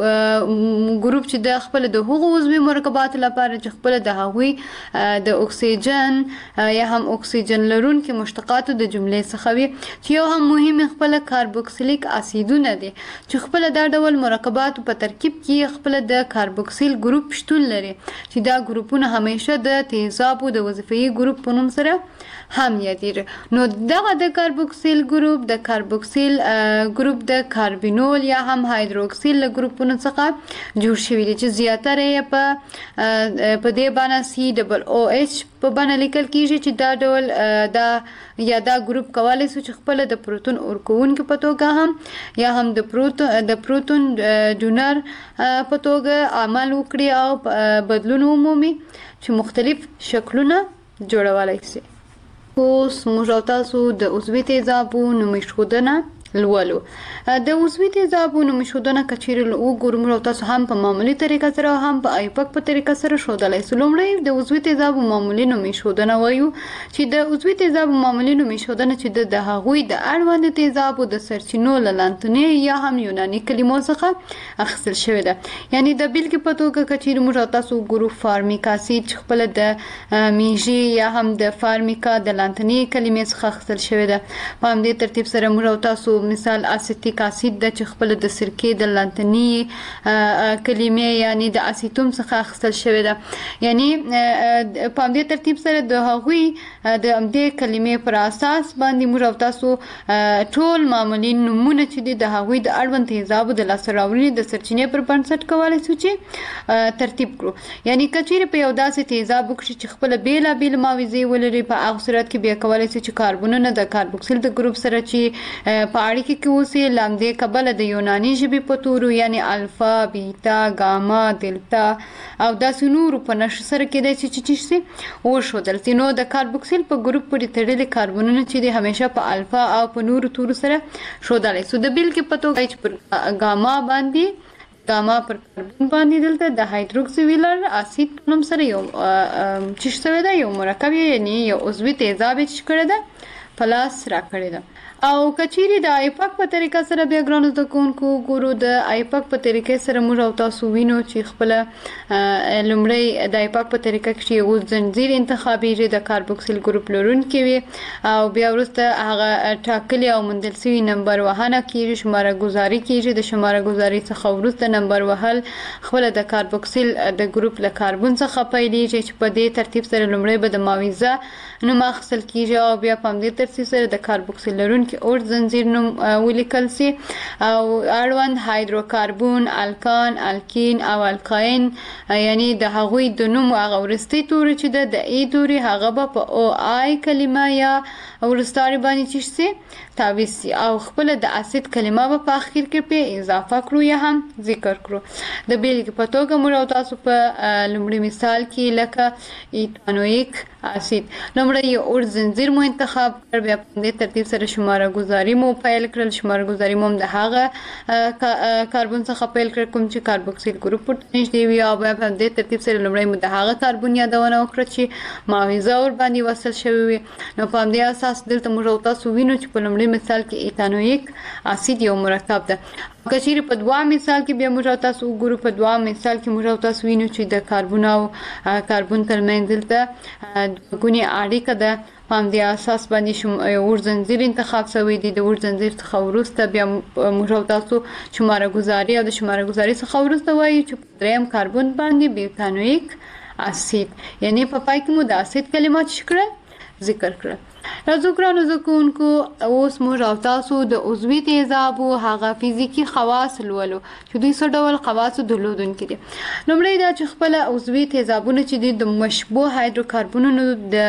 ګروپ چې د خپل د هغو عضوي مرکباتو لپاره چې خپل د هغوی د اکسیجن یا هم اکسیجن لرونکو مشتقاتو د جملې څخه وي چې یو هم مهم خپل کاربوکسیلیک اسیدونه دي چې خپل دا ډول مرکباتو په ترکیب کې خپل د کاربوکسیل ګروپ شتون لري چې دا ګروپونه همیشه د تیزابو د وظیفي ګروپ په نوم سره هم یادېږي. نو دغه د کاربوکسیل ګروپ د کاربوکسیل ګروپ د کاربینول یا هم هایدروکسیل ګروپونو څخه جوړ شوی دی چې زیاتره یې په په دې باندې سی ډبل او ایچ په بڼه لیکل کیږي چې دا ډول دا یا دا ګروپ کولای شي چې خپل د پروتون ورکوونکو په توګه هم یا هم د پروتون د پروتون ډونر په توګه عمل وکړي او بدلون عمومي چې مختلف شکلونه جوړولای شي. اوس موږ تاسو د عضوي تیزابونو نومېښودنه لولو. د عضوي تیزابونو نومېښودنه کچېرې وګورو موږ تاسو هم په معمولي طریقه سره هم په آیپک په طریقه سره ښودلی سو. لومړی د عضوي تیزابو معمولي نومېښودنه وایو چې د عضوي تیزابو معمولي نومېښودنه چې د هغوی د اړوند تیزابو د سرچینو له لانتنې یا هم یوناني کلمو څخه اخیستل شوې ده. یعنی د بیلګې په توګه کچېرې موږ تاسو وګورو فارمیک اسید چې خپله د میږي یا هم د فارمیکا د لانتنې کلمې څخه اخیستل شوې ده. په همدې ترتیب سره موږ تاسو مثال اسیتیک اسید د چې خپل د سرکې د لانتنی کلمې یعنی د اسیتوم څخه اخیستل شوی ده. یعنی په همدې ترتیب سره د هغوی د همدې کلمې پر اساس باندې موږ تاسو ټول معمولي نومونه چې دي د هغوی د اړوند تیزابو د لاسته راوړنې د سرچینې پر بنسټ کولی شو چې ترتیب کړو. یعنی کچېرې په یو داسې تیزاب وکړي چې خپله بېلابېل معاوضې ولري په هغه صورت کې بیا کولی شي چې کاربونونه د کاربوکسیل د ګروپ سره چې په اړیکه کې اوسي لامدې کبله د یوناني ژبې په تورو یعنی الفا بیتا ګاما دلتا او داسې نورو په نښه سره کېدای شي چې څه شي وښودل شي. نو د کاربوکسیل په ګروپ پورې تړلي کاربونونه چې دي همیشه په الفا او په نورو تورو سره ښودلی سو. د بیلګې په توګه چې پر ګاما باندې ګاما پر کاربون باندې دلته د هایدروکسیویلر اسید په نوم سره یو څه شوی ده یو مرکب یعنی یو عضوي تیزاب یې څه کړی ده په لاس راکړی ده. او کچېرې د آیپک په طریقه سره بیا ګرانو زده کوونکو ګورو د آیپک په طریقې سره موږ او تاسو وینو چې خپله لومړی د آیپک په طریقه کې یو زنځیر انتخابېږي د کاربوکسیل ګروپ لرونکي وي او بیا وروسته هغه ټاکلي او موندل شوي نمبر وهنه کېږي شماره ګزاري کېږي. د شماره ګزاري څخه وروسته نمبر وهل خپله د کاربوکسیل د ګروپ له کاربون څخه پیلېږي چې په دې ترتیب سره لومړی به د معاوضه نوم اخیستل کېږي او بیا په همدې ترتیب سره د کاربوکسیل لرونکي کې اور زنجیر نوم ولیکل سي او اړوند هایدروکاربون الکان الکین او الکاین یعنی د هغوی د نوم هغه ورستي توري چې د ای توري هغه به په او آی کلمه یا ورستاري باندې چې سي تعویض سي او خپل د اسید کلمه به په اخر کې په اضافه کړو یا هم ذکر کړو. د بیلګې په توګه موږ تاسو په لومړي مثال کې لکه ایتانویک اسید لومړی یو اور زنجیر مو انتخاب کړ بیا په دې ترتیب سره شماره گزاري مو پیل کړل. شماره گزاري مو د هغه کاربون څخه پیل کړ کوم چې کاربوکسیل ګروپ پر نږدې وي او بیا په دې ترتیب سره لومړی مو د هغه کاربون یادونه وکړه چې معاوضه ور باندې وصل شوی وي. نو په دې اساس دلته موږ تاسو وینو چې په لومړي مثال کې ایتانویک اسید یو مرکب ده. کچېرې په دوه مثال کې بیا موږ تاسو وګورو په دوه مثال کې موږ تاسو وینو چې د کاربون او کاربون ترمنځ دلته دوګونی اړیکه ده. په همدې اساس باندې شم اور زنجیر انتخاب شوی دی. د اور زنجیر څخه وروسته بیا موږ تاسو شماره گزاري او د شماره گزاري څخه وروسته وایي چې په دریم کاربون باندې بیوتانویک اسید یعنی په پای کې مو د اسید کلمات شکړه ذکر کړه. راځو ګرانو زده کوونکو اوس موږ او تاسو د عضوي تیزابو هغه فزیکي خواص لولو چې دوی څه ډول خواص درلودونکي دي. لومړی دا چې خپل عضوي تیزابونه چې دي د مشبوه هایدروکاربونونو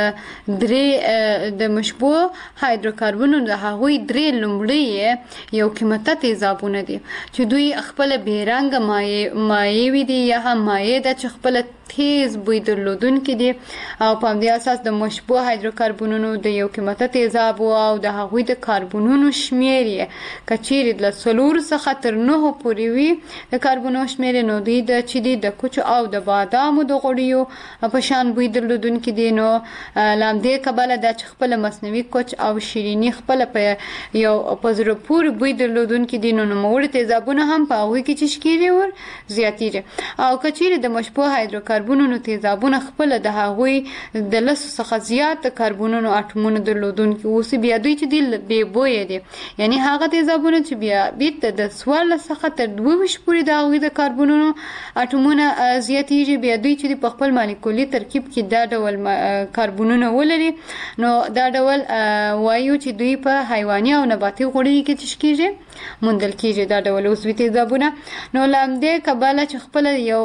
د درې د مشبوه هایدروکاربونونو د هغوی درې لومړی یو قیمته تیزابونه دي چې دوی خپل بیرنګ مایع مایع وي دي یا هم مایع ده چې خپل تیز بوی درلودونکي دي او په همدې اساس د مشبوه هایدروکاربونونو د یو قیمته تیزاب او د هغوی د کاربونونو شمیر یې کچېرې له څلورو څخه تر نهو پورې وي د کاربونو شمیر نو دوی د چې دي د کوچو او د بادامو د غوړیو په شان بوی درلودونکي دي. نو له همدې کبله دا چې خپله مصنوعي کوچ او شیریني خپله په یو په زړه پورې بوی درلودونکي دي نو نوموړي تیزابونه هم په هغوی کې چې کېږي ور زیاتېږي. او کچېرې د مشبوه هایدروکاربونونو تیزابونه خپله د هغوی د لسو څخه زیات کاربونونو اټومونه درلودونکي اوسي بیا دوی چې دي بې بویه دي یعنی هغه تیزابونه چې بیا بیرته د څوارلس څخه تر دوه ویشت پورې د هغوی د کاربونونو اټومونه زیاتېږي. بیا دوی چې په خپل مالیکولي ترکیب کې دا ډول کاربونونه ولري نو دا ډول وایو چې دوی په حیواني او نباتي غوړیو کې چې کېږي موندل کیږي دا ډول عضوي تیزابونه. نو لامدې کباله چې خپل یو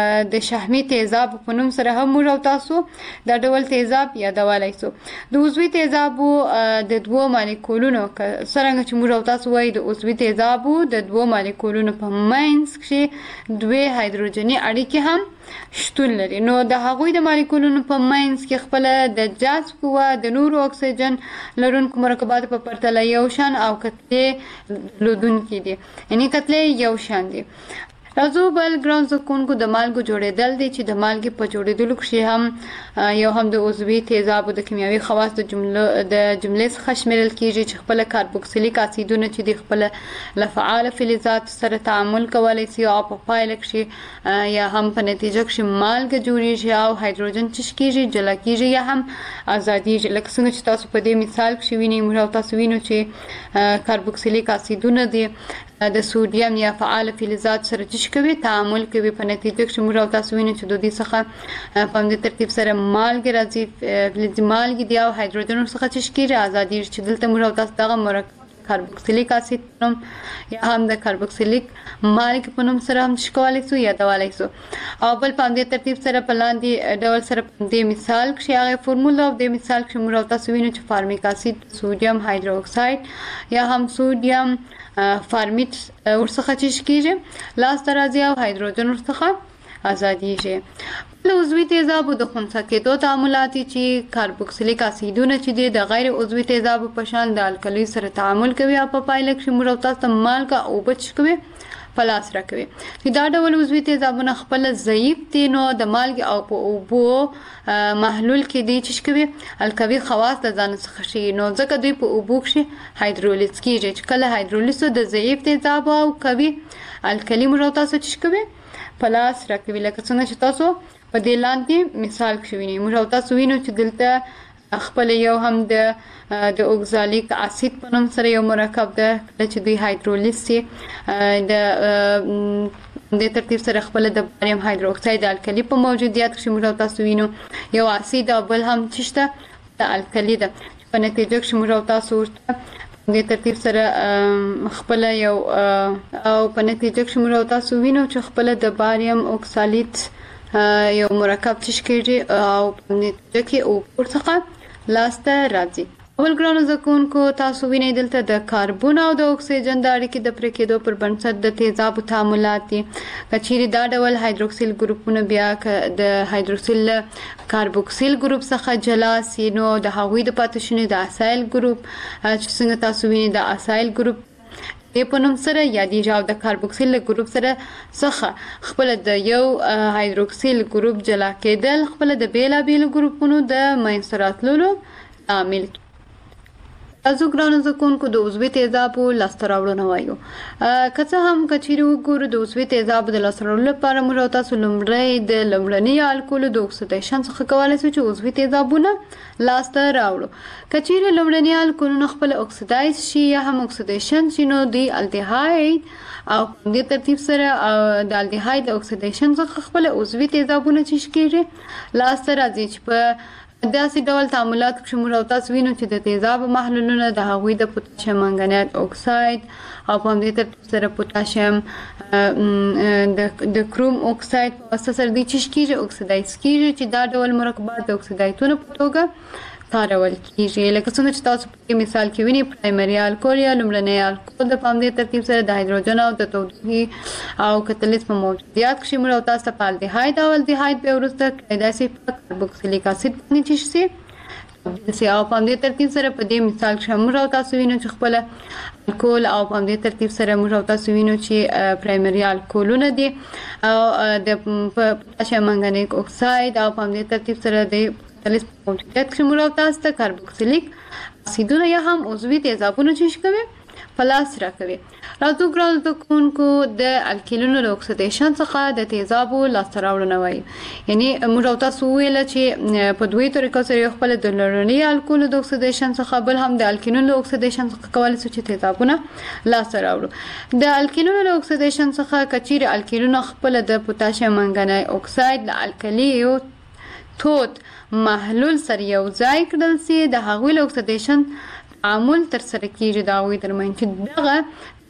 د شحمي تیزاب په نوم سره هم موږ او تاسو دا ډول تیزاب یادولای شو. د عضوي تیزابو د دوه مالیکولونو څنګه چې موږ او تاسو وایي د عضوي تیزابو د دوه مالیکولونو په منځ کې دوه هایدروجني اړیکې هم شتون لري. نو د هغوی د مالیکولونو په منځ کې خپل د جذب قوه د نورو اکسیجن لرونکو مرکبات په پرتله یو شان او کتلې لودونکي دي، یعنی کتلې یو شان دي. راځو بل ګران زکونکو د مالګو جوړېدل دي چې د مالګې په جوړېدلو کې هم یو هم د عضوي تیزابو د کیمیاوي خواص د جملو د جملې څخه شمیرل کیږي چې خپل کاربوکسیلیک اسیدونه چې د خپل له فعال فلزات سره تعامل کولای شي او په پایله کې یا هم په نتیجه کې مالګه جوړیږي او هایدروجن چې کیږي جلا کیږي یا هم ازادیږي. لکه څنګه چې تاسو په دې مثال کې وینئ موږ تاسو وینو چې کاربوکسیلیک اسیدونه دي د سودیم یا فعال فلزات سره چې کوي تعامل کوي، په نتیجه کې موږ او تاسو وینو چې د دې څخه په دې ترتیب سره مالګه راځي، فلزي مالګه دی او هایدروجن څخه چې کیږي ازادي چې دلته موږ او تاسو دغه مرکب کاربوکسیلیک اسید نوم یا هم د کاربوکسیلیک مالګه په نوم سره هم شکولای شو یا دولای شو. او بل په دې ترتیب سره په لاندې ډول سره په دې مثال کې هغه فرمولا او د مثال کې موږ او تاسو وینو چې فارمیک اسید سودیم هایدروکساید یا هم سودیم فارمیت ورڅخه چې کیږي لاس ترازی او هایدروجن ورڅخه ازادیږي. له عضوي تیزابو د خنثی کېدو تعاملات چې کاربوکسیلیک اسیدونه چې دي د غیر عضوي تیزابو په شان د الکلی سره تعامل کوي او په پایله کې موږ او تاسو مالګه او بچ کوي پلاس راکوي. چې دا ډول عضوي تیزابونه خپل ضعیف دي نو د مالګې او په اوبو محلول کې دي چې کوي الکوي خواص د ځان څخه شي، نو ځکه دوی په اوبو کې هایدرولیز کیږي چې کله هایدرولیز د ضعیف تیزاب او کوي الکلی موږ تاسو چې کوي پلاس راکوي. لکه څنګه چې تاسو په دې لاندې مثال کې وینئ موږ تاسو وینو چې دلته خپل یو هم د د اوکزالیک اسید په نوم سره یو مرکب ده چې دوی هایدرولیز سي د د ترتیب سره خپل د باریم هایدروکساید الکلی په موجودیت کې موږ تاسو وینو یو اسید او بل هم چشته د الکلی ده په نتیجه کې موږ تاسو ورته د ترتیب سره خپل یو او په نتیجه کې موږ تاسو وینو چې خپل د باریم اوکسالیت یو مرکب چې کېږي او په نتیجه کې او ورڅخه لاسته راځي. اول ګرانو زکونکو تاسو وینئ دلته د کاربن او د اکسیجن د اړیکې د پرې کېدو پر بنسټ د تیزابو تعاملات دي. کچېرې دا ډول هایدروکسیل ګروپونه بیا د هایدروکسیل کاربوکسیل ګروپ څخه جلا سي نو د هغوی د پاتې شونې د اسایل ګروپ چې څنګه تاسو وینئ د اسایل ګروپ د په نوم سره یادېږي او د کاربوکسیل ګروپ سره څخه خپل د یو هایدروکسیل ګروپ جلا کېدل خپل د بیلابیلو ګروپونو د منځته راتللو عامل کیږي. تاسو ګرانو زکونکو د عضوي تیزابو لاسته راوړنه وایو. که څه هم کچېرې وګورو د عضوي تیزابو د لاسته راوړلو لپاره موږ تاسو لومړی د لومړني الکولو د اکسیدیشن څخه کولی شو چې عضوي تیزابونه لاسته راوړو. کچېرې لومړني الکولونه خپل اکسیدایز شي یا هم اکسیدیشن شي نو دوی الډیهاید او د ترتیب سره د الډیهاید اکسیدیشن څخه خپل عضوي تیزابونه چې کېږي لاسته راځي چې په داسې ډول تعاملات کې موږ او تاسو وینو چې د تیزاب محلولونه د هغوی د پوتاشیم منګنیت اکساید او په همدې ترتیب سره پوتاشیم د کروم اکساید په واسطه سره دوی چې کېږي اکسیدایز کېږي چې دا ډول مرکبات د اکسیدایتونو په توګه کارول کېږي. لکه څنګه چې تاسو په مثال کې وینئ پرایمري الکول یا لومړنی الکول د په همدې ترتیب سره د هایدروجن او د تودوخې او کتلیز په موجودیت کې موږ او تاسو په الډیهاید او الډیهاید به وروسته کېدای شي په کاربوکسیلیک اسید باندې چې شي او په همدې ترتیب سره په دې مثال کې موږ او تاسو وینو چې خپل الکول او په همدې ترتیب سره موږ او تاسو وینو چې پرایمري الکولونه دي او د پوتاشیم منګنیک اکساید او په همدې ترتیب سره د کتلیز په موجودیت کې موږ او تاسو ته کاربوکسیلیک اسیدونه یا هم عضوي تیزابونه چې کوي پلاس راکوي. راځو ګرانو زکونکو د الکیلونو د اکسیدیشن څخه د تیزابو لاسته راوړنه وایي. یعنی موږ او تاسو ویل چې په دوی طریقو سره خپل د لومړني الکولو د اکسیدیشن څخه بل هم د الکینونو د اکسیدیشن څخه کولای شو چې تیزابونه لاسته راوړو. د الکینونو د اکسیدیشن څخه کچېرې الکینونه خپل د پوتاشیم منګنی اکساید د الکلیو تود محلول سره یو ځای کړل سي د هغوی له اکسیدیشن تعامل تر سره کیږي د هغوی ترمنځ چې دغه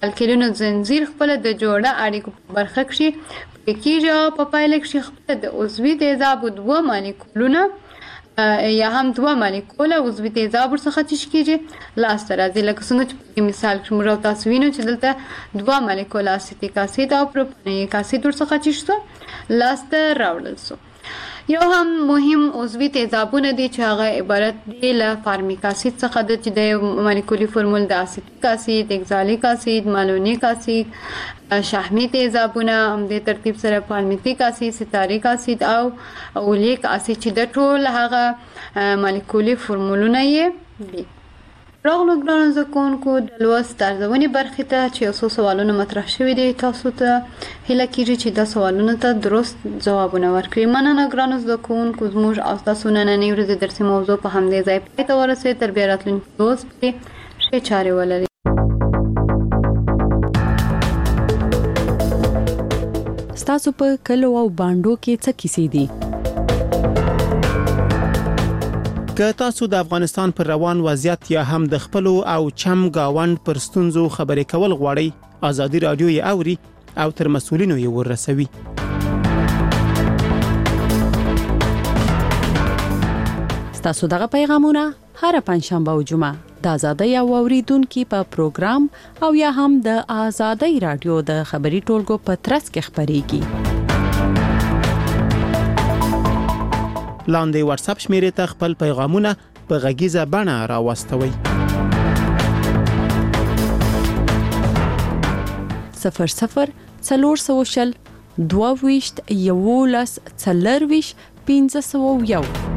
الکلینو زنجیر خپل د جوړه اړیکو په برخه کې کېږي او په پایله کې خپل د عضوي تیزاب دوه مالیکولونه یا هم دوه مالیکول عضوي تیزاب څخه تشکیل کیږي لاس تر راځي لکه څنګه چې مثال کې موږ تاسو وینو چې دلته دوه مالیکول اسیتیک اسید او پروپانیک اسید ورڅخه تشکیل لاس ته راوړل شو. یو هم مهم عضوي تیزابونه دي چې هغه عبارت دي له فارمیک اسید څخه د چې د مالیکولي فرمول د اسیتیک اسید، اگزالیک اسید، مالونیک اسید، شحمی تیزابونه هم د ترتیب سره پالمیتیک اسید، ستاریک اسید او اولیک اسید چې د ټول هغه مالیکولي فرمولونه یې دي. راغلو ګرانو زده کوونکو د لوست ارزونې برخې ته چې یو څو سوالونه مطرح شوي دي تاسو ته هیله کیږي چې دا سوالونو ته درست ځوابونه ورکړي. مننه ګرانو زده کوونکو، زموږ او تاسو نننۍ ورځې درسي موضوع په همدې ځای پای ته ورسېد. تر بیا راتلونکي روز پرې ښې چارې ولرئ. ستاسو په کلو او بانډو کې څه کیسې دي؟ که تاسو د افغانستان پر روان وضعیت یا هم د خپل او چم گاوند پر ستونزو خبرې کول غواړئ، ازادي رادیو یې اوري او تر مسؤلینو یې ورسوي. ستاسو دغه پیغامونه هر پنځشنبه او جمعه د ازادي او اوریدونکو په پروګرام او یا هم د ازادي رادیو د خبري ټولګو په ترڅ کې خبريږي. لاندې واتس اپ شمیرې ته خپل پیغامونه په غږیزه بڼه راوستوئ. صفر صفر څلور سوه شل دوه ویشت یولس څلور ویشت پنځه سوه یو